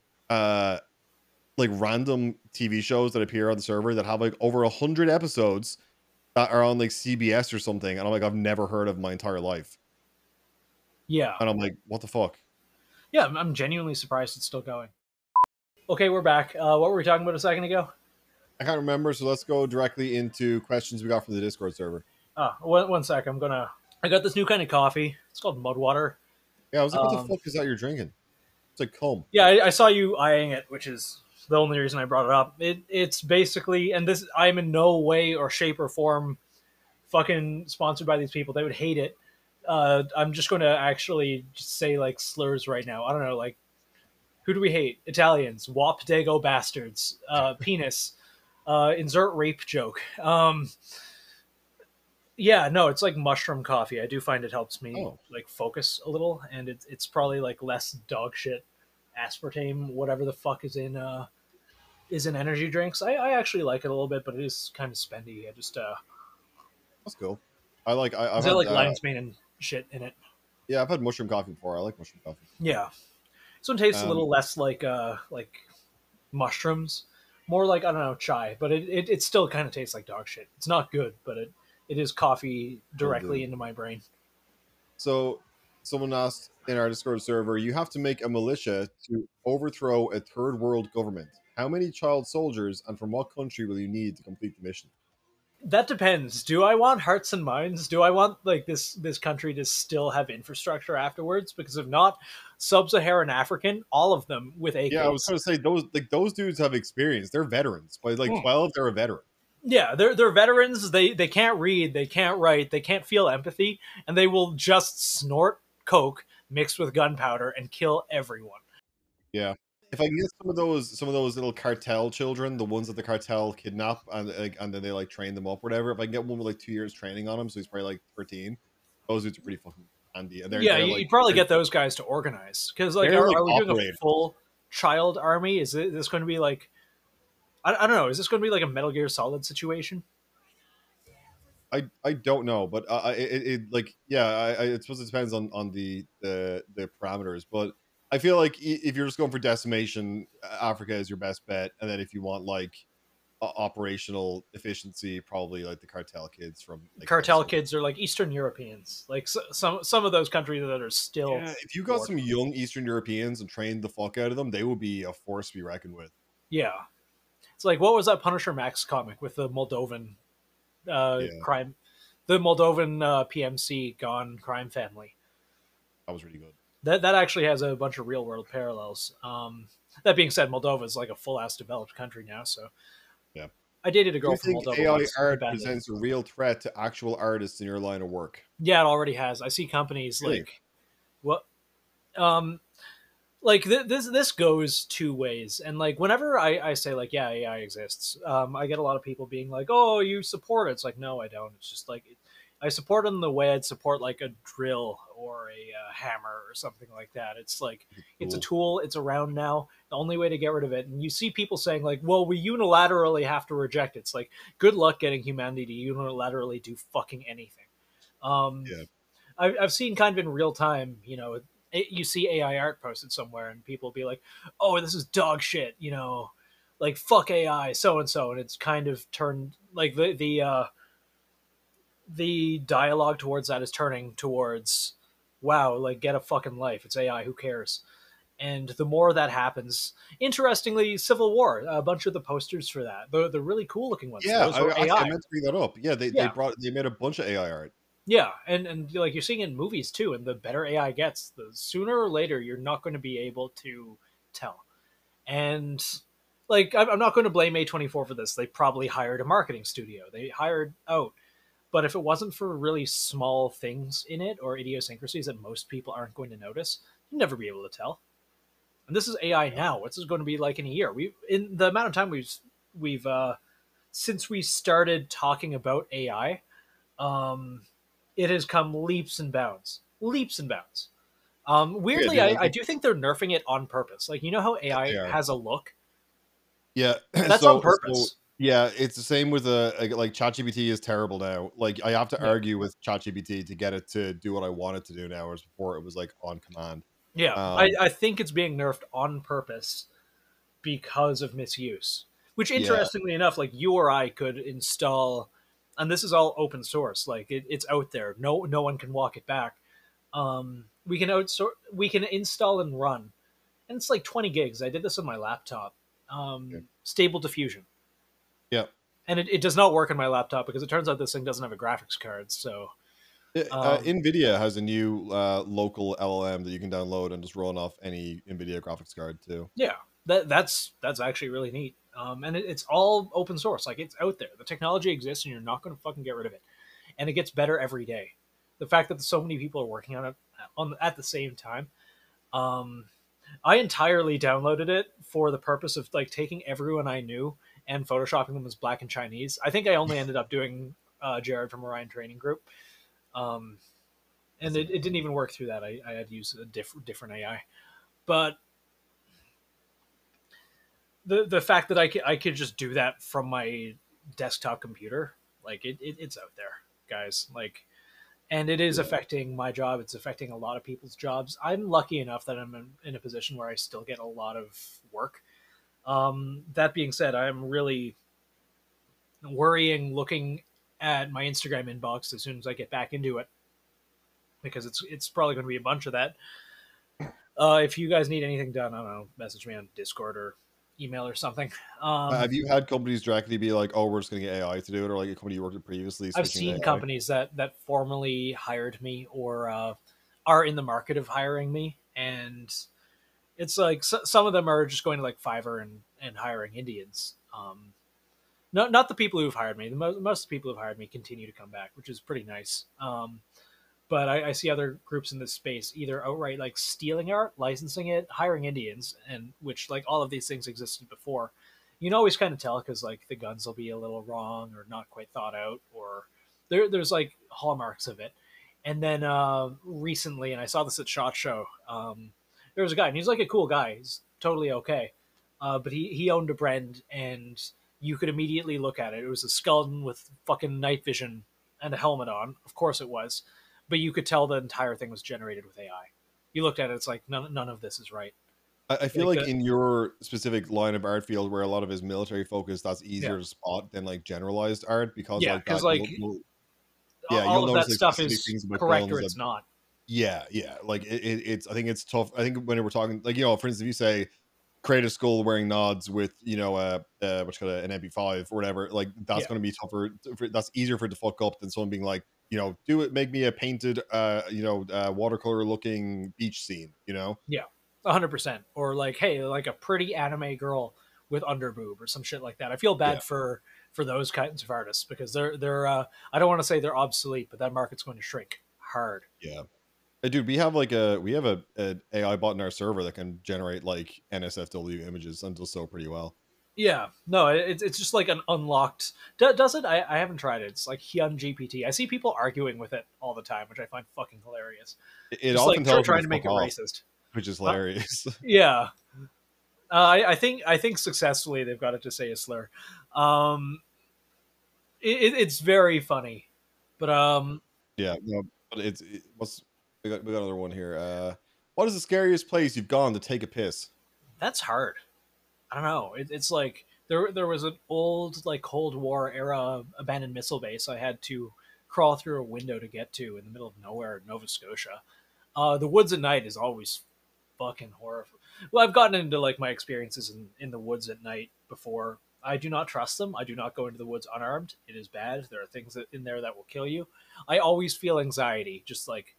random TV shows that appear on the server that have like over 100 episodes that are on like CBS or something, and I'm like, I've never heard of in my entire life. Yeah. And I'm like, what the fuck? Yeah, I'm genuinely surprised it's still going. Okay, we're back. What were we talking about a second ago? I can't remember, so let's go directly into questions we got from the Discord server. One sec. I got this new kind of coffee. It's called Mudwater. Yeah, I was like, what the fuck is that you're drinking? It's like comb. Yeah, I saw you eyeing it, which is the only reason I brought it up. It's basically, and this, I'm in no way or shape or form fucking sponsored by these people. They would hate it. I'm just going to actually just say like slurs right now. I don't know, like, who do we hate? Italians, wop dago bastards, penis, insert rape joke. Yeah, no, it's like mushroom coffee. I do find it helps me like focus a little, and it's probably like less dog shit, aspartame, whatever the fuck is in energy drinks. I actually like it a little bit, but it is kind of spendy. I just that's cool. I've had like lion's mane and shit in it. Yeah, I've had mushroom coffee before. I like mushroom coffee. Yeah, this one tastes a little less like mushrooms, more like, I don't know, chai, but it still kind of tastes like dog shit. It's not good, but it is coffee directly into my brain. So someone asked in our Discord server, you have to make a militia to overthrow a third world government. How many child soldiers and from what country will you need to complete the mission? That depends. Do I want hearts and minds? Do I want like this country to still have infrastructure afterwards? Because if not, sub-Saharan African, all of them with AKs. Yeah, I was going to say those dudes have experience. They're veterans. By like 12, they're a veteran. Yeah, they're veterans. They can't read, they can't write, they can't feel empathy, and they will just snort coke mixed with gunpowder and kill everyone. Yeah. If I can get some of those little cartel children, the ones that the cartel kidnap and then they like train them up, whatever. If I can get one with like 2 years training on him, so he's probably like 13, those dudes are pretty fucking. handy, and Yeah, they're you- like you'd probably get those guys to organize because, like, they're like are we doing a operating. full child army? Is this going to be like, I don't know, is this going to be like a Metal Gear Solid situation? I don't know, but it like yeah, I suppose it depends on the parameters, but I feel like if you're just going for decimation, Africa is your best bet, and then if you want like operational efficiency, probably like the cartel kids from like Cartel Kosovo. kids are like Eastern Europeans, like some of those countries that are still. Yeah, if you got some young Eastern Europeans and trained the fuck out of them, they would be a force to be reckoned with. Yeah, it's like, what was that Punisher Max comic with the Moldovan Yeah, crime, the Moldovan PMC gone crime family? that was really good. That actually has a bunch of real world parallels. That being said, Moldova is like a full ass developed country now. So Yeah. I dated a Do you girl from think Moldova AI once. art Abandoned. presents a real threat to actual artists in your line of work? Yeah, it already has. I see companies Really? like what, like this goes two ways, and like whenever I say like, yeah, AI exists, I get a lot of people being like, oh, you support it. It's like, no, I don't. It's just like, I support it in the way I'd support like a drill or a hammer or something like that. It's like, it's a tool. It's around now. The only way to get rid of it, and you see people saying like, well, we unilaterally have to reject it. It's like, good luck getting humanity to unilaterally do fucking anything. Yeah. I've seen kind of in real time, you know, you see AI art posted somewhere and people be like, oh, this is dog shit, you know, like fuck AI, so and so, and it's kind of turned like the dialogue towards that is turning towards, wow, like get a fucking life, it's AI, who cares? And the more that happens, interestingly, Civil War, a bunch of the posters for that, the really cool looking ones, Yeah, those were AI. I meant to bring that up. Yeah, they Yeah. made a bunch of AI art. Yeah, and like you're seeing in movies too, and the better AI gets, the sooner or later you're not going to be able to tell. And like I'm not going to blame A24 for this. They probably hired a marketing studio. They hired out. But if it wasn't for really small things in it or idiosyncrasies that most people aren't going to notice, you'd never be able to tell. And this is AI now. What's this going to be like in a year? We in the amount of time we've since we started talking about AI, it has come leaps and bounds. Leaps and bounds. Weirdly, dude, I do think they're nerfing it on purpose. Like, you know how they AI are. has a look? Yeah, That's on purpose. yeah, it's the same with like ChatGPT is terrible now. Like I have to argue with ChatGPT to get it to do what I want it to do now, whereas before it was like on command. Yeah, Um, I think it's being nerfed on purpose because of misuse. Which, Yeah. interestingly enough, like you or I could install, and this is all open source. Like it's out there. No one can walk it back. We can we can install and run, and it's like 20 gigs. I did this on my laptop. Stable diffusion, yeah. and it does not work on my laptop because it turns out this thing doesn't have a graphics card. So NVIDIA has a new local LLM that you can download and just run off any NVIDIA graphics card too. yeah, that's actually really neat. And it's all open source. Like it's out there. The technology exists, and you're not going to fucking get rid of it. And it gets better every day. The fact that so many people are working on it at the same time. I entirely downloaded it for the purpose of like taking everyone I knew and photoshopping them as black and Chinese. I think I only ended up doing Jared from Orion Training Group. And it didn't even work through that. I had to use a different AI. But the fact that I could just do that from my desktop computer, like it's out there, guys. Like, and it is affecting my job. It's affecting a lot of people's jobs. I'm lucky enough that I'm in a position where I still get a lot of work. That being said, I'm really worrying looking at my Instagram inbox as soon as I get back into it, because it's probably going to be a bunch of that. If you guys need anything done, I don't know, message me on Discord or email or something. Have you had companies directly be like, "Oh, we're just going to get AI to do it," or like a company you worked with previously? I've switching to seen AI? companies that formally hired me or are in the market of hiring me, and it's like some of them are just going to like Fiverr and hiring Indians. Not the people who've hired me. Most of the people who've hired me continue to come back, which is pretty nice. But I see other groups in this space either outright like stealing art, licensing it, hiring Indians, and which like all of these things existed before. You can always kind of tell because like the guns will be a little wrong or not quite thought out, or there's like hallmarks of it. And then recently, and I saw this at SHOT Show, there was a guy, and he's like a cool guy. He's totally okay. But he owned a brand, and you could immediately look at it. It was a skeleton with fucking night vision and a helmet on. Of course it was. But you could tell the entire thing was generated with AI. You looked at it, it's like, none of this is right. I feel like in your specific line of art field where a lot of his military focus, that's easier to spot than like generalized art, because Yeah, like because that, like all of that stuff is correct or it's not. Yeah, like it's I think it's tough. I think when we're talking, like, you know, for instance, if you say create a skull wearing nods with, you know, what's called an MP5 or whatever, like that's going to be tougher. That's easier for it to fuck up than someone being like, you know, make me a painted, you know, watercolor looking beach scene, you know? Yeah, 100%. Or like, hey, like a pretty anime girl with underboob or some shit like that. I feel bad for those kinds of artists, because they're I don't want to say they're obsolete, but that market's going to shrink hard. Yeah. Dude, we have a AI bot in our server that can generate like NSFW images and does so pretty well. Yeah, no, it's just like an unlocked. Does it? I haven't tried it. It's like Hyun GPT. I see people arguing with it all the time, which I find fucking hilarious. It just often like trying to make it racist, which is hilarious. Yeah, I think successfully they've got it to say a slur. It's very funny, but yeah, no, but we got another one here. What is the scariest place you've gone to take a piss? That's hard. I don't know. It's like there was an old like Cold War era abandoned missile base I had to crawl through a window to get to in the middle of nowhere in Nova Scotia. The woods at night is always fucking horrible. Well, I've gotten into like my experiences in the woods at night before. I do not trust them. I do not go into the woods unarmed. It is bad. There are things in there that will kill you. I always feel anxiety just like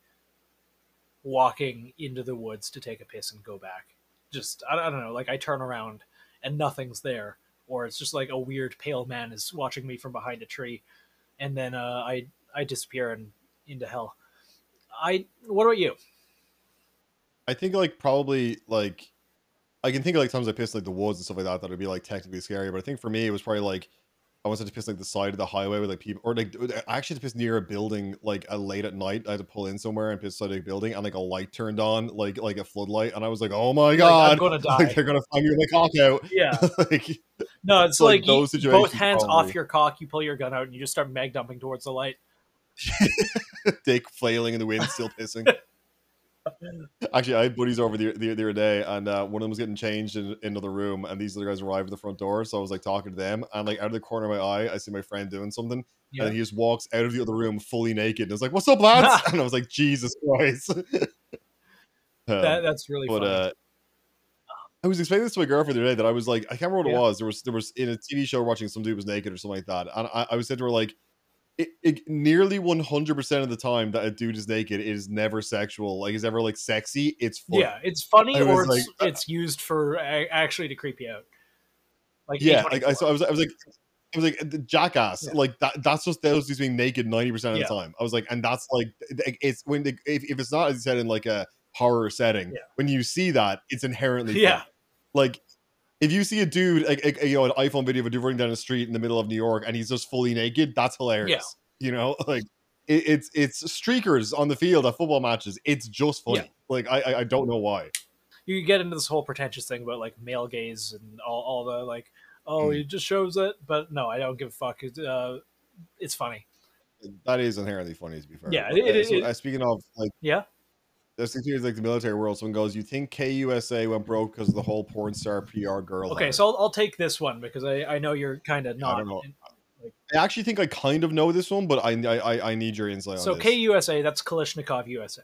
walking into the woods to take a piss and go back. Just I don't know, like I turn around and nothing's there, or it's just like a weird pale man is watching me from behind a tree, and then I disappear and into hell. What about you? I think like probably like I can think of like times I pissed like the woods and stuff like that would be like technically scary, but I think for me it was probably like I wanted to piss like the side of the highway with like people, or like I actually had to piss near a building like late at night. I had to pull in somewhere and piss side of a building, and like a light turned on, like a floodlight, and I was like, "Oh my god, I'm gonna die! Like, they're gonna find me with my cock out." Yeah, like, no, it's like those you, both hands probably off your cock, you pull your gun out, and you just start mag dumping towards the light. Dick flailing in the wind, still pissing. Actually, I had buddies over the other day, and one of them was getting changed in another room, and these other guys arrived at the front door. So I was like talking to them, and like out of the corner of my eye, I see my friend doing something, and then he just walks out of the other room fully naked. And I was like, "What's up, lads?" And I was like, "Jesus Christ!" That's really funny. I was explaining this to my girlfriend the other day that I was like, I can't remember what it was. There was in a TV show watching some dude was naked or something like that, and I was saying to her like, nearly 100% of the time that a dude is naked, it is never sexual. Like, is ever like sexy. It's funny. Yeah, it's funny, or it's used for actually to creep you out. Like, yeah, like I was like jackass. Yeah. Like that's just those dudes being naked 90% of the time. I was like, and that's like it's when if it's not, as you said, in like a horror setting, when you see that, it's inherently funny. Like, if you see a dude, like you know, an iPhone video of a dude running down the street in the middle of New York and he's just fully naked, that's hilarious. Yeah. You know, like it's streakers on the field at football matches. It's just funny. Yeah. Like I don't know why. You get into this whole pretentious thing about like male gaze and all the like, it just shows it, but no, I don't give a fuck. It's funny. That is inherently funny, to be fair. Yeah. Speaking of like, there's like the military world. Someone goes, "You think KUSA went broke because of the whole porn star PR girl?" Okay, so I'll take this one because I know you're kind of not. I don't know. I actually think I kind of know this one, but I need your insight on this. So KUSA, that's Kalashnikov USA.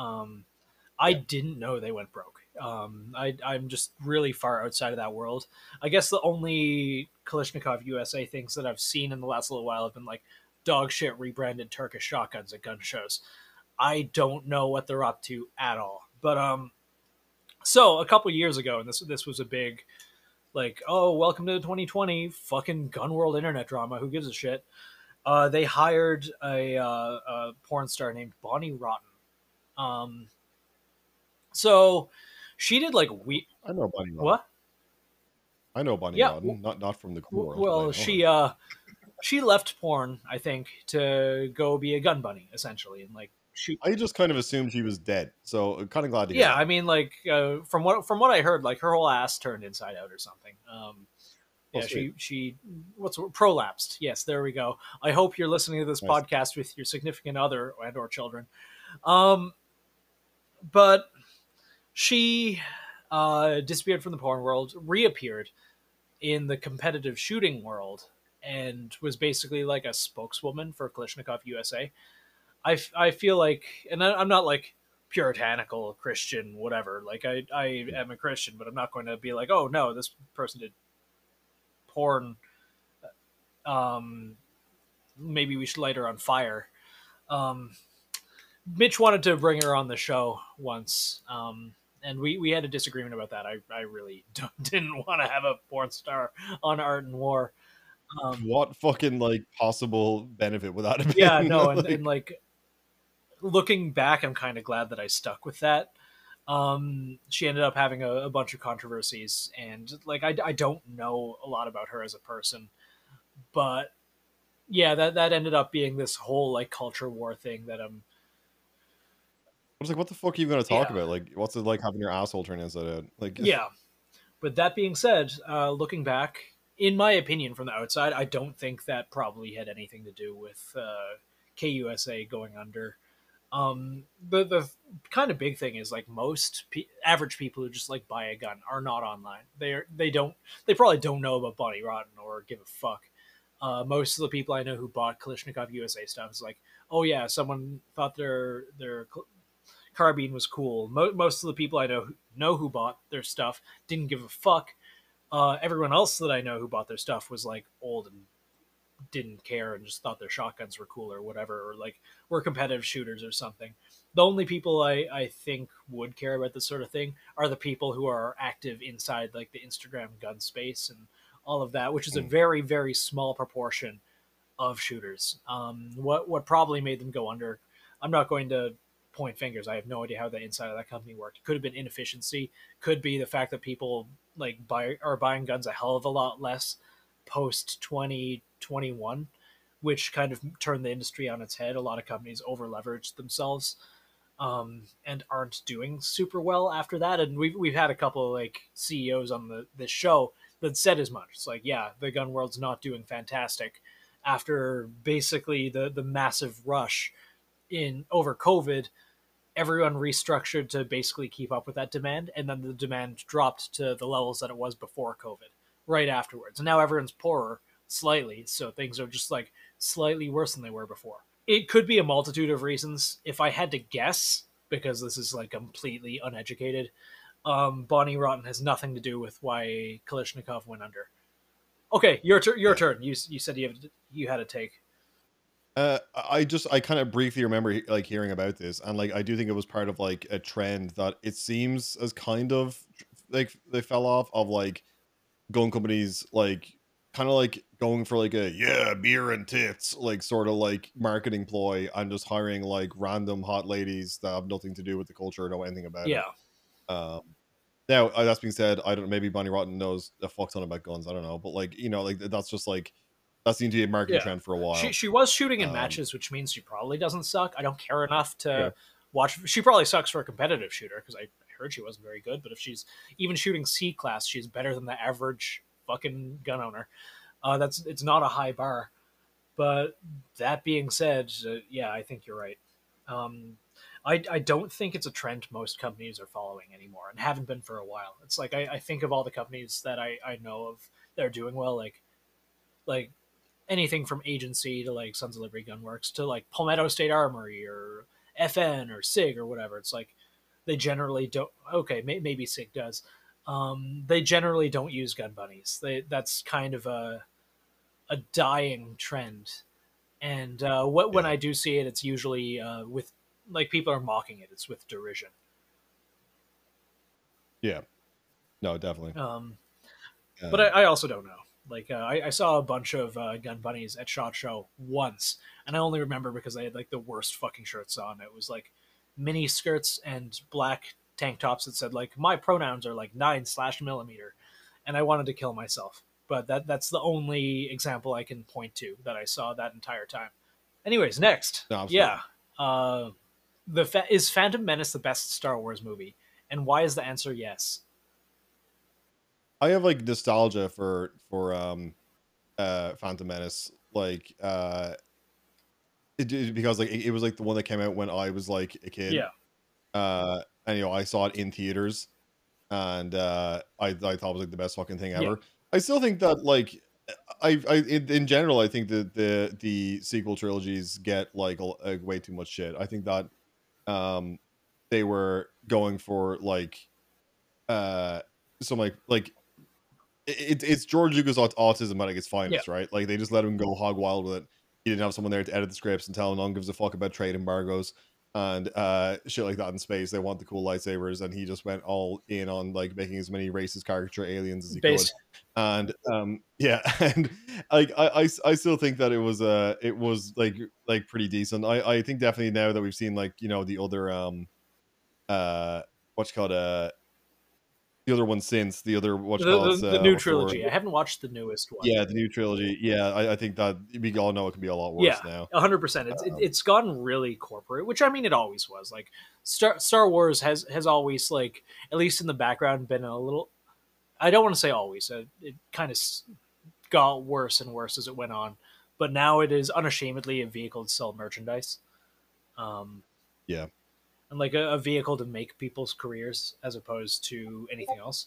I didn't know they went broke. I'm just really far outside of that world. I guess the only Kalashnikov USA things that I've seen in the last little while have been like dog shit rebranded Turkish shotguns at gun shows. I don't know what they're up to at all. But so a couple years ago, and this was a big like, oh, welcome to 2020 fucking gun world internet drama. Who gives a shit? They hired a porn star named Bonnie Rotten. So she did like I know Bonnie Rotten. What? I know Bonnie Rotten, not from the core. Well, she left porn, I think, to go be a gun bunny, essentially, and like I just kind of assumed she was dead, so I'm kind of glad to hear Yeah, that. I mean, like from what I heard, like her whole ass turned inside out or something. Oh, Yeah, sweet. she what's prolapsed. Yes, there we go. I hope you're listening to this Nice. podcast with your significant other and or children. But she disappeared from the porn world, reappeared in the competitive shooting world, and was basically like a spokeswoman for Kalishnikov USA. I feel like, and I'm not like puritanical Christian, whatever. Like I am a Christian, but I'm not going to be like, oh no, this person did porn. Maybe we should light her on fire. Mitch wanted to bring her on the show once, and we had a disagreement about that. I really didn't want to have a porn star on Art and War. What fucking like possible benefit would that have Yeah, been? no, and like looking back, I'm kind of glad that I stuck with that. She ended up having a bunch of controversies, and like I don't know a lot about her as a person, but yeah, that ended up being this whole like culture war thing that I'm. I was like, what the fuck are you going to talk Yeah. about? Like, what's it like having your asshole turn inside out? Like, Yeah, but that being said, looking back, in my opinion, from the outside, I don't think that probably had anything to do with KUSA going under. The kind of big thing is like most average people who just like buy a gun are not online. They probably don't know about Bonnie Rotten or give a fuck. Most of the people I know who bought Kalishnikov USA stuff is like, oh yeah, someone thought their carbine was cool. Most of the people I know who bought their stuff didn't give a fuck. Everyone else that I know who bought their stuff was like old and didn't care and just thought their shotguns were cool or whatever, or like were competitive shooters or something. The only people I think would care about this sort of thing are the people who are active inside like the Instagram gun space and all of that, which is a very, very small proportion of shooters. What probably made them go under, I'm not going to point fingers. I have no idea how the inside of that company worked. It could have been inefficiency, could be the fact that people like are buying guns a hell of a lot less post 2021, which kind of turned the industry on its head. A lot of companies over leveraged themselves, and aren't doing super well after that. And we've had a couple of like CEOs on this show that said as much. It's like, yeah, the gun world's not doing fantastic after basically the massive rush in over COVID. Everyone restructured to basically keep up with that demand, and then the demand dropped to the levels that it was before COVID right afterwards. And now everyone's poorer slightly, so things are just like slightly worse than they were before. It could be a multitude of reasons. If I had to guess, because this is like completely uneducated, Bonnie Rotten has nothing to do with why Kalishnikov went under. Okay, your turn. You said you had a take. I kind of briefly remember like hearing about this, and like I do think it was part of like a trend that it seems as kind of like they fell off of like gun companies like kind of like going for like a yeah beer and tits like sort of like marketing ploy and just hiring like random hot ladies that have nothing to do with the culture or know anything about Yeah. it. Now that's being said, I don't. Maybe Bonnie Rotten knows a fuck ton about guns. I don't know, but like you know, like that's just like that seemed to be a marketing Yeah. trend for a while. She was shooting in matches, which means she probably doesn't suck. I don't care enough to Yeah. watch. She probably sucks for a competitive shooter because I heard she wasn't very good. But if she's even shooting C class, she's better than the average fucking gun owner. It's not a high bar. But that being said, yeah, I think you're right. I don't think it's a trend most companies are following anymore and haven't been for a while. It's like I think of all the companies that I know of that are doing well, like anything from Agency to like Sons of Liberty Gunworks to like Palmetto State Armory or FN or SIG or whatever. It's like they generally don't. Okay, maybe SIG does. They generally don't use gun bunnies. That's kind of a dying trend. And when I do see it, it's usually with like people are mocking it. It's with derision. Yeah. No, definitely. But I also don't know. Like I saw a bunch of gun bunnies at SHOT Show once, and I only remember because they had like the worst fucking shirts on. It was like mini skirts and black tank tops that said like my pronouns are like 9/millimeter, and I wanted to kill myself. But that's the only example I can point to that I saw that entire time. Anyways, next, No, absolutely. yeah, is Phantom Menace the best Star Wars movie, and why is the answer yes? I have like nostalgia for Phantom Menace, like because like it was like the one that came out when I was like a kid. Yeah, And you know, I saw it in theaters, and I thought it was like the best fucking thing ever. Yeah. I still think that like in general, I think that the sequel trilogies get like way too much shit. I think that they were going for like some like it's George Lucas autism at its finest, right? Like they just let him go hog wild with it. He didn't have someone there to edit the scripts and tell him no one gives a fuck about trade embargoes and shit like that in space. They want the cool lightsabers, and he just went all in on like making as many racist caricature aliens as he could. And yeah, and like I still think that it was like pretty decent. I think definitely now that we've seen like, you know, the other what's called the other one since the other the new trilogy. I haven't watched the newest one. Yeah, the new trilogy. Yeah, I think that we all know it can be a lot worse now. 100%. It's gotten really corporate, which I mean it always was. Like Star Wars has always, like, at least in the background, been a little. I don't want to say always. It kind of got worse and worse as it went on, but now it is unashamedly a vehicle to sell merchandise. Yeah. And like a vehicle to make people's careers as opposed to anything else.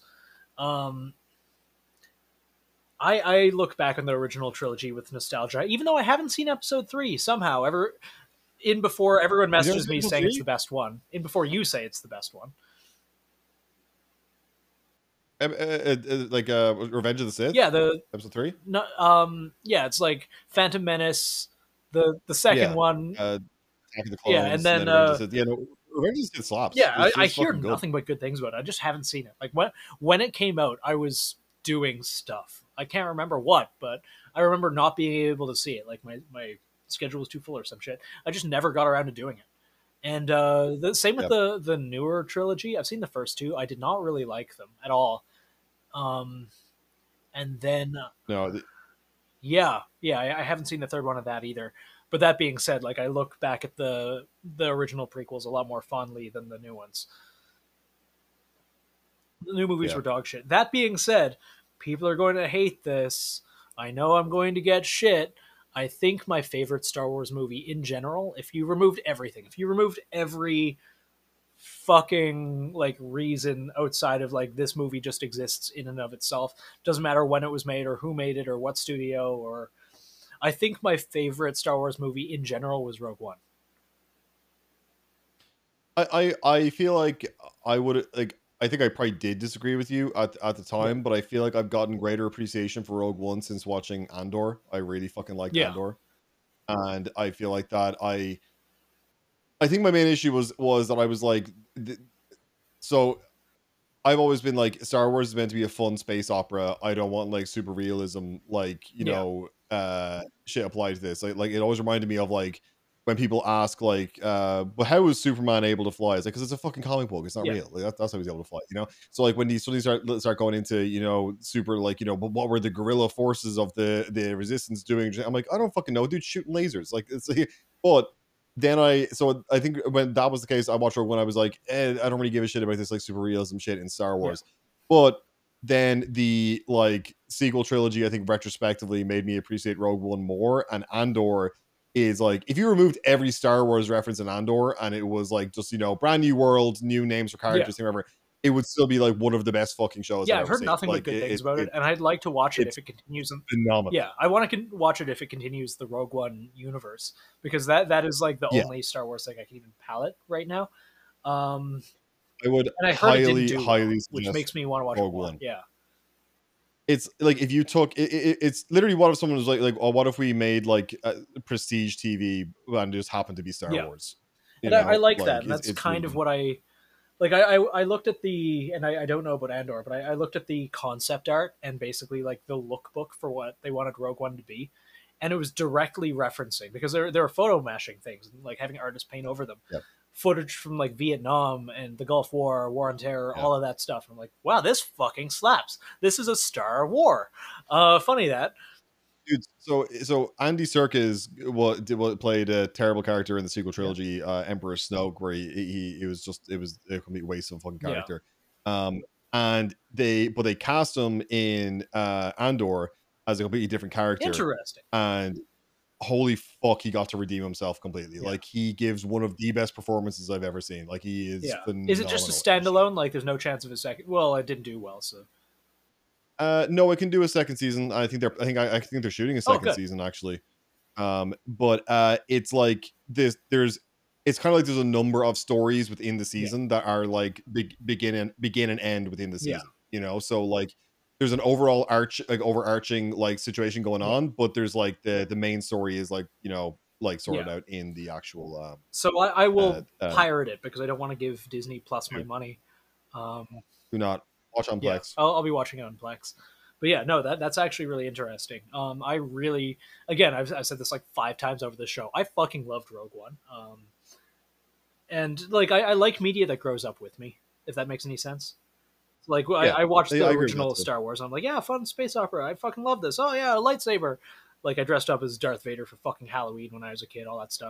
I look back on the original trilogy with nostalgia, even though I haven't seen episode 3 somehow ever. In before everyone messages me saying it's the best one. In before you say it's the best one. Like Revenge of the Sith? Yeah, the episode 3? No, yeah, it's like Phantom Menace, the second one. Attack of the Clones, yeah, and then Revenge of the Sith slaps. Yeah, I hear nothing but good things about it. I just haven't seen it. Like when it came out, I was doing stuff. I can't remember what, but I remember not being able to see it. Like my schedule was too full or some shit. I just never got around to doing it. And the same with the newer trilogy. I've seen the first 2. I did not really like them at all. And then I haven't seen the third one of that either. But that being said, like, I look back at the original prequels a lot more fondly than the new ones. The new movies were dog shit. That being said, people are going to hate this. I know I'm going to get shit. I think my favorite Star Wars movie in general, if you removed everything, if you removed every fucking like reason outside of like this movie just exists in and of itself, doesn't matter when it was made or who made it or what studio, or I think my favorite Star Wars movie in general was Rogue One. I feel like I would like. I think I probably did disagree with you at the time, but I feel like I've gotten greater appreciation for Rogue One since watching Andor. I really fucking liked Andor, and I feel like that I think my main issue was that I was like, so I've always been like, Star Wars is meant to be a fun space opera. I don't want like super realism, like, you know, shit applied to this. Like it always reminded me of like when people ask like, but how was Superman able to fly? It's like, because it's a fucking comic book. It's not real. Like that's how he's able to fly, you know? So like when these start going into, you know, super like, you know, but what were the guerrilla forces of the resistance doing? I'm like, I don't fucking know, dude, shooting lasers. Like it's like, but then I think when that was the case, I watched Rogue One. I was like, I don't really give a shit about this like super realism shit in Star Wars. But then the like sequel trilogy, I think retrospectively made me appreciate Rogue One more. And Andor is like, if you removed every Star Wars reference in Andor and it was like just, you know, brand new world, new names for characters, whatever, it would still be like one of the best fucking shows. Yeah, I've heard nothing but good things about it, and I'd like to watch it if it continues. Phenomenal. Yeah, I want to watch it if it continues the Rogue One universe, because that is like the only Star Wars thing I can even palate right now. I would and I heard highly suggest, which makes me want to watch Rogue One. Yeah. It's like if you took it's literally what if someone was like, oh, what if we made like prestige TV and just happened to be Star Wars? And I like that, and that's kind of what I like. I looked at the, and I don't know about Andor, but I looked at the concept art and basically like the lookbook for what they wanted Rogue One to be, and it was directly referencing, because there were photo mashing things, like having artists paint over them. Footage from like Vietnam and the Gulf War, War on Terror, all of that stuff. And I'm like, wow, this fucking slaps. This is a Star War. Funny that. Dude, so Andy Serkis what played a terrible character in the sequel trilogy, Emperor Snoke, where it was a complete waste of a fucking Yeah. character. And they cast him in Andor as a completely different character, Interesting. and holy fuck, he got to redeem himself completely. Yeah. Like, he gives one of the best performances I've ever seen. Like, he is Yeah. phenomenal. Is it just a standalone? Like, there's no chance of a second? Well, it didn't do well, so. No, it can do a second season. I think they're shooting a second season actually. But it's like this. It's kind of like there's a number of stories within the season that are like begin and end within the season. You know, so like there's an overall overarching like situation going on, but there's like the main story is like, you know, like sorted out in the actual. So I will pirate it because I don't want to give Disney Plus my money. Do not watch on Plex. I'll be watching it on Plex. But yeah, no, that's actually really interesting. I really, again, I've said this like 5 times over the show. I fucking loved Rogue One. And like I like media that grows up with me, if that makes any sense. Like I watched the original Star Wars. And I'm like, yeah, fun space opera. I fucking love this. Oh yeah, a lightsaber. Like I dressed up as Darth Vader for fucking Halloween when I was a kid. All that stuff.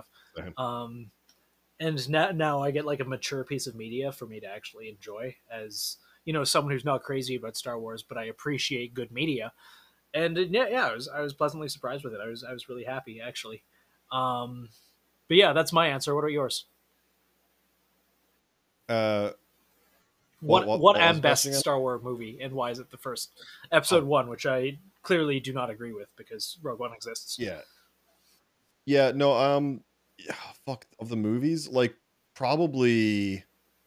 And now I get like a mature piece of media for me to actually enjoy as, you know, someone who's not crazy about Star Wars, but I appreciate good media. And I was pleasantly surprised with it. I was really happy actually. But yeah, that's my answer. What are yours? What am best Star Wars movie, and why is it the first Episode 1, which I clearly do not agree with because Rogue One exists. No, fuck, of the movies, like probably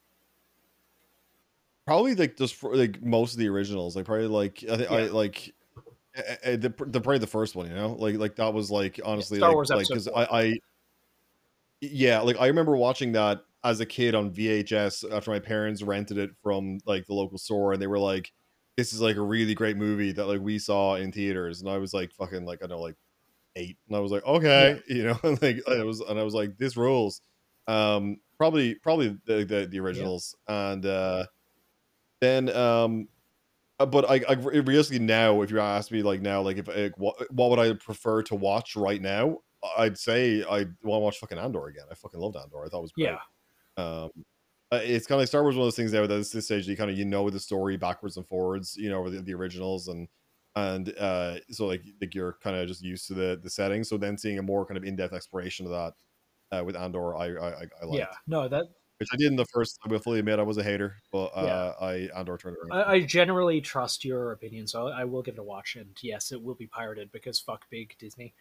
like just for, like most of the originals, like probably like I like probably the first one, you know, like that was like honestly Star Wars like because I remember watching that as a kid on VHS after my parents rented it from like the local store, and they were like, this is like a really great movie that like we saw in theaters, and I was like fucking like I don't know, like 8, and I was like, okay, you know, like I was like, this rules. Probably the originals. And then but I realistically now, if you ask me like now, like if what would I prefer to watch right now, I'd say I want to watch fucking Andor again. I fucking loved Andor. I thought it was great. It's kind of like Star Wars, one of those things now that at this stage you kind of, you know, the story backwards and forwards, you know, the originals, and so like you're kind of just used to the setting. So then seeing a more kind of in-depth exploration of that with Andor, I liked. Which I did in the first. I will fully admit I was a hater, but Andor turned it around. I generally trust your opinion, so I will give it a watch. And yes, it will be pirated because fuck big Disney.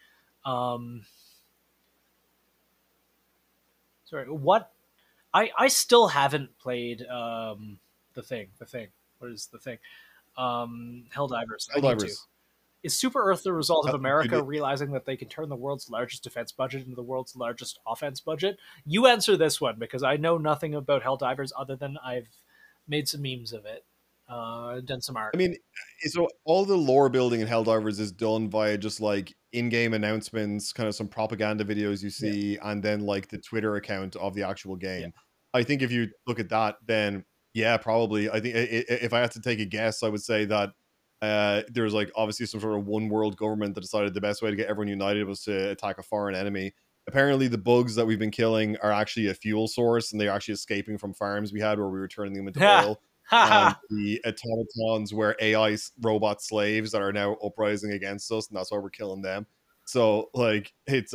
Sorry, what? I still haven't played the thing. What is the thing? Helldivers. I need to. Is Super Earth the result of America realizing that they can turn the world's largest defense budget into the world's largest offense budget? You answer this one, because I know nothing about Helldivers other than I've made some memes of it, done some art. I mean, so all the lore building in Helldivers is done via just like in-game announcements, kind of some propaganda videos you see, and then like the Twitter account of the actual game. I think if you look at that, then yeah, probably. I think if I had to take a guess, I would say that there's like obviously some sort of one world government that decided the best way to get everyone united was to attack a foreign enemy. Apparently the bugs that we've been killing are actually a fuel source, and they're actually escaping from farms we had where we were turning them into oil. And the automatons were AI robot slaves that are now uprising against us, and that's why we're killing them. So like it's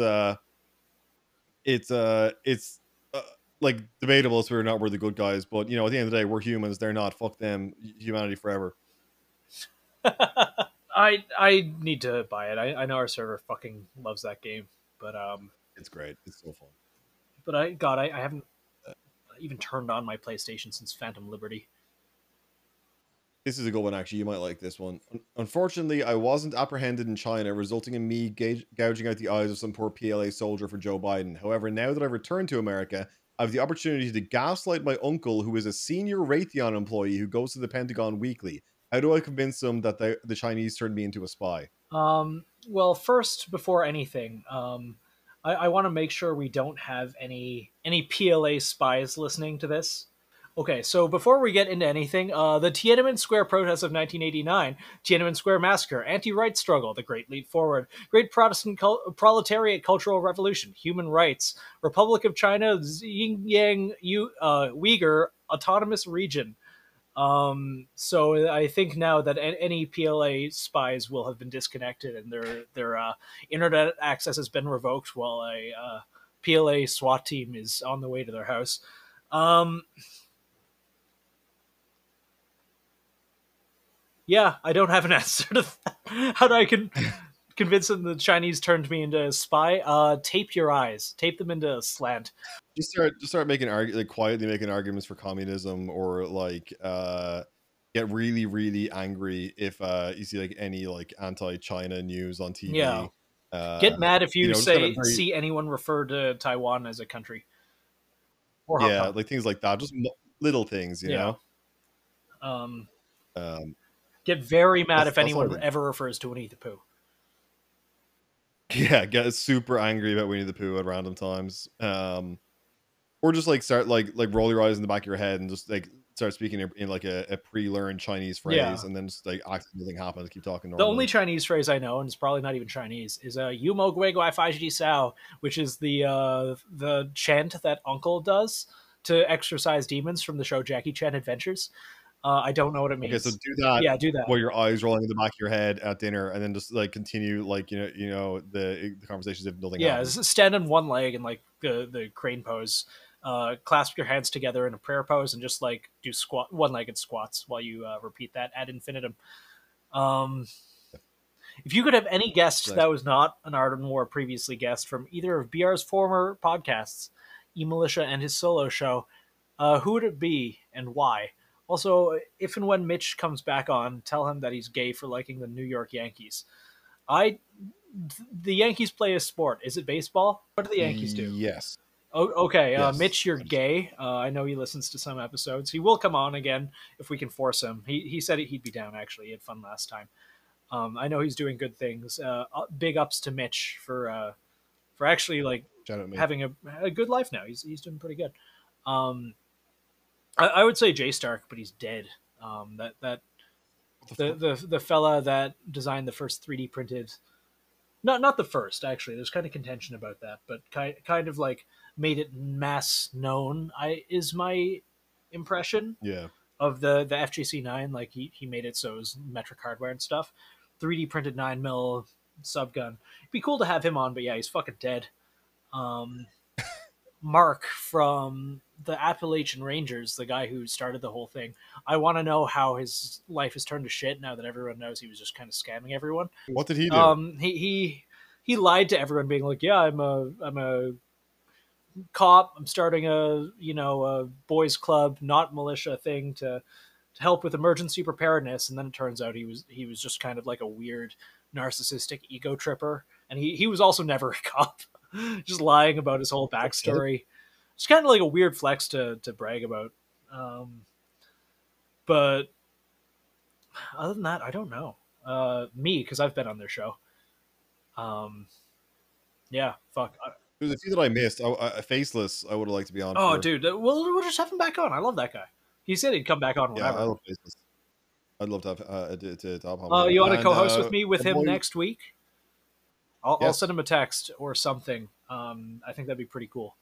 like debatable as we're not we're the good guys, but you know, at the end of the day, we're humans, they're not. Fuck them, humanity forever. I need to buy it. I know our server fucking loves that game, but it's great. It's so fun. But I haven't even turned on my PlayStation since Phantom Liberty. This is a good one, actually. You might like this one. Unfortunately, I wasn't apprehended in China, resulting in me gouging out the eyes of some poor PLA soldier for Joe Biden. However, now that I've returned to America, I have the opportunity to gaslight my uncle, who is a senior Raytheon employee who goes to the Pentagon weekly. How do I convince them that the Chinese turned me into a spy? Well, first, before anything, I want to make sure we don't have any PLA spies listening to this. Okay, so before we get into anything, the Tiananmen Square protests of 1989, Tiananmen Square Massacre, anti-rights struggle, the Great Leap Forward, Great Protestant Proletariat Cultural Revolution, human rights, Republic of China, Xinjiang Uyghur Autonomous Region. So I think now that any PLA spies will have been disconnected and their internet access has been revoked while a PLA SWAT team is on the way to their house. Yeah, I don't have an answer to that. How do I convince them the Chinese turned me into a spy? Tape your eyes. Tape them into a slant. Just start making like quietly making arguments for communism, or like get really really angry if you see like any like anti-China news on TV. Yeah. Get mad if you just kind of see anyone refer to Taiwan as a country. Or Hong yeah, Kong. like things like that, just little things, you Yeah. know. Get very mad if that's anyone what I- ever refers to Winnie the Pooh. Yeah, get super angry about Winnie the Pooh at random times. Or just like start like roll your eyes in the back of your head and just like start speaking in like a pre-learned Chinese phrase, Yeah. and then just like act like nothing happens, keep talking The normally. only Chinese phrase I know, and it's probably not even Chinese, is "Yumo Gui Gui Fai Ji Sao," which is the chant that Uncle does to exorcise demons from the show Jackie Chan Adventures. I don't know what it means. Okay, so do that. Yeah, do that. While your eyes rolling in the back of your head at dinner, and then just like continue like you know the conversations if nothing Yeah, happens. stand on one leg and like the crane pose. Clasp your hands together in a prayer pose and just like do one-legged squats while you repeat that ad infinitum. If you could have any guest Right. that was not an Art and War previously guest from either of BR's former podcasts, eMilitia and his solo show, who would it be and why? Also, if and when Mitch comes back on, tell him that he's gay for liking the New York Yankees. The Yankees play a sport. Is it baseball? What do the Yankees do? Yes. Oh, okay, Yes. Mitch, you're gay. I know he listens to some episodes. He will come on again if we can force him. He said he'd be down, actually. He had fun last time. I know he's doing good things. Big ups to Mitch for actually like Shout out me. having a good life now. He's doing pretty good. I would say Jay Stark, but he's dead. The fella that designed the first 3D printed, not the first actually. There's kind of contention about that, but kind of like made it mass known. Is my impression Yeah. of the FGC 9. Like he made it so it was metric hardware and stuff. 3D printed 9mm subgun. It'd be cool to have him on, but yeah, he's fucking dead. Mark from the Appalachian Rangers, the guy who started the whole thing. I want to know how his life has turned to shit now that everyone knows he was just kind of scamming everyone. What did he do? He lied to everyone, being like, "Yeah, I'm a cop. I'm starting a boys club, not militia thing to help with emergency preparedness." And then it turns out he was just kind of like a weird narcissistic ego tripper, and he was also never a cop. Just lying about his whole backstory. It's kind of like a weird flex to brag about. But other than that, I don't know. Me, because I've been on their show. Yeah, fuck. There's a few that I missed. Faceless, I would have liked to be on. Oh, for. dude, we'll just have him back on. I love that guy. He said he'd come back on Yeah, whenever. I love Faceless. I'd love to have to hop on. You want to And, co-host with me with him boy- next week? I'll Yes. send him a text or something. I think that'd be pretty cool.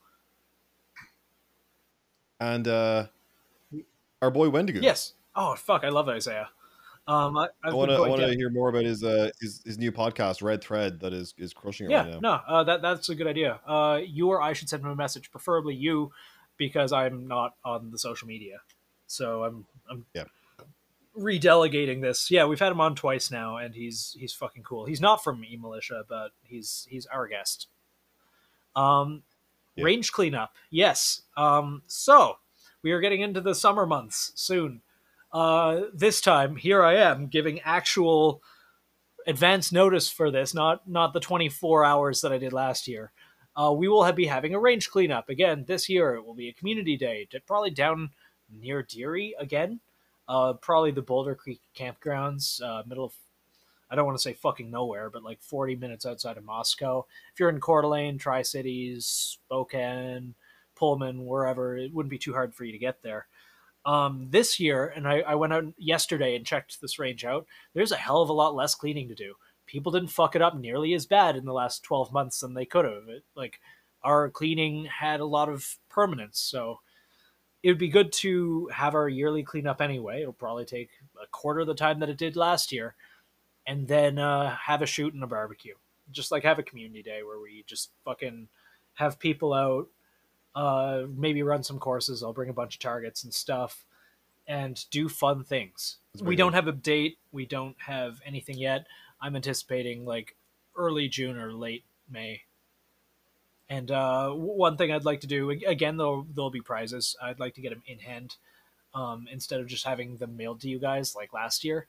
And our boy Wendigo. Yes. Oh fuck, I love Isaiah. I want to hear more about his new podcast, Red Thread, that is crushing it right Yeah, now. no, that's a good idea. You or I should send him a message, preferably you, because I'm not on the social media, so I'm Yeah. redelegating this. Yeah, we've had him on twice now, and he's fucking cool. He's not from eMilitia, but he's our guest. Yeah. Range cleanup, yes. So we are getting into the summer months soon. This time, here I am giving actual advance notice for this, not the 24 hours that I did last year. We will be having a range cleanup again this year. It will be a community day, probably down near Deary again. Probably the Boulder Creek campgrounds, middle of, I don't want to say fucking nowhere, but like 40 minutes outside of Moscow. If you're in Coeur d'Alene, Tri-Cities, Spokane, Pullman, wherever, it wouldn't be too hard for you to get there. This year, and I went out yesterday and checked this range out, there's a hell of a lot less cleaning to do. People didn't fuck it up nearly as bad in the last 12 months than they could have. Like, our cleaning had a lot of permanence, so it would be good to have our yearly cleanup anyway. It'll probably take a quarter of the time that it did last year, and then have a shoot and a barbecue. Just like have a community day where we just fucking have people out, maybe run some courses. I'll bring a bunch of targets and stuff and do fun things. We don't have a date. We don't have anything yet. I'm anticipating like early June or late May. And one thing I'd like to do, again, there'll be prizes. I'd like to get them in hand instead of just having them mailed to you guys like last year.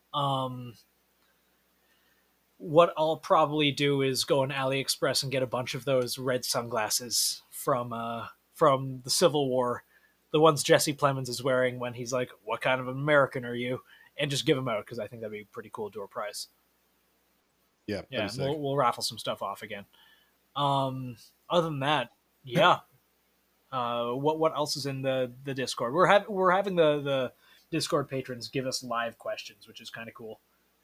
What I'll probably do is go on AliExpress and get a bunch of those red sunglasses from the Civil War, the ones Jesse Plemons is wearing when he's like, "What kind of American are you?" and just give them out because I think that'd be pretty cool to a prize. Yeah, Yeah, we'll raffle some stuff off again. Other than that, yeah. What else is in the Discord? We're having the Discord patrons give us live questions, which is kind of cool.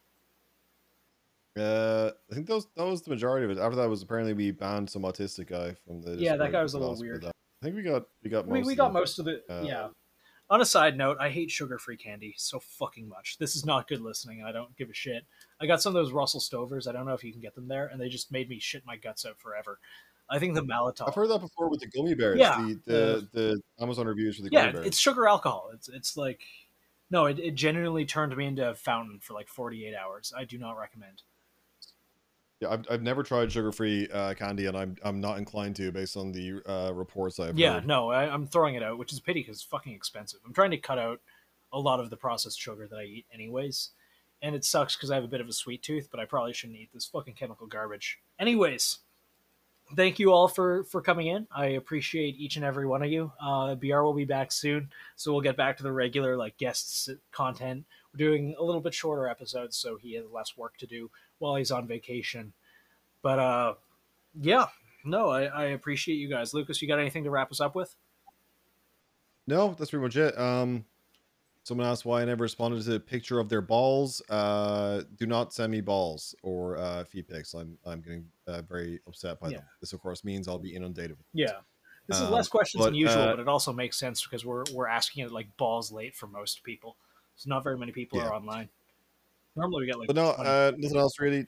I think that was the majority of it. After that was apparently we banned some autistic guy from the Discord. Yeah, that guy was a little weird. I think we got most of it. Yeah. On a side note, I hate sugar-free candy so fucking much. This is not good listening. I don't give a shit. I got some of those Russell Stovers. I don't know if you can get them there, and they just made me shit my guts out forever. I think the maltol. I've heard that before with the gummy bears. Yeah, the Amazon reviews for the gummy bears. Yeah, it's sugar alcohol. It's like, no, it genuinely turned me into a fountain for like 48 hours. I do not recommend. Yeah, I've never tried sugar-free candy, and I'm not inclined to based on the reports I've heard. Yeah, no, I'm throwing it out, which is a pity because it's fucking expensive. I'm trying to cut out a lot of the processed sugar that I eat anyways, and it sucks because I have a bit of a sweet tooth, but I probably shouldn't eat this fucking chemical garbage. Anyways, thank you all for coming in. I appreciate each and every one of you. BR will be back soon, so we'll get back to the regular like guests content. We're doing a little bit shorter episodes, so he has less work to do while he's on vacation. But yeah, no, I appreciate you guys. Lucas, you got anything to wrap us up with? No, that's pretty much it. Someone asked why I never responded to a picture of their balls. Do not send me balls or feet pics. I'm getting very upset by them. This, of course, means I'll be inundated with them. Yeah. This is less questions than usual, but it also makes sense because we're asking it like balls late for most people. So not very many people are online. Normally we get like. But no, nothing else really.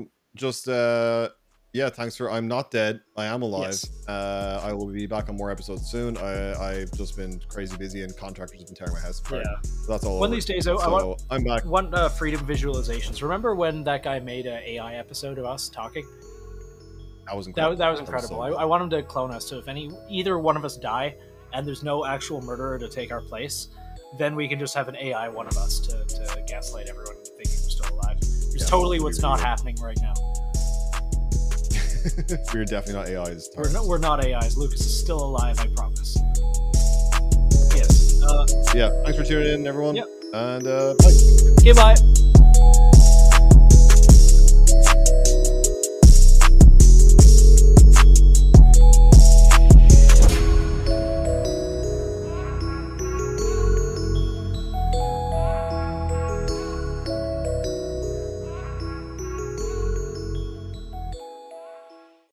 Yeah, thanks for. I'm not dead. I am alive. Yes. I will be back on more episodes soon. I've just been crazy busy and contractors have been tearing my house apart. Yeah, so that's all. One of these days, I'm back. Want freedom visualizations. Remember when that guy made an AI episode of us talking? That was incredible. That was incredible. I want him to clone us. So if either one of us die and there's no actual murderer to take our place, then we can just have an AI one of us to gaslight everyone thinking we're still alive. It's totally what's not happening right now. We're definitely not AIs. We're not AIs. Lucas is still alive, I promise. Yes. Yeah, thanks for tuning in, everyone. Yep. And bye. Goodbye.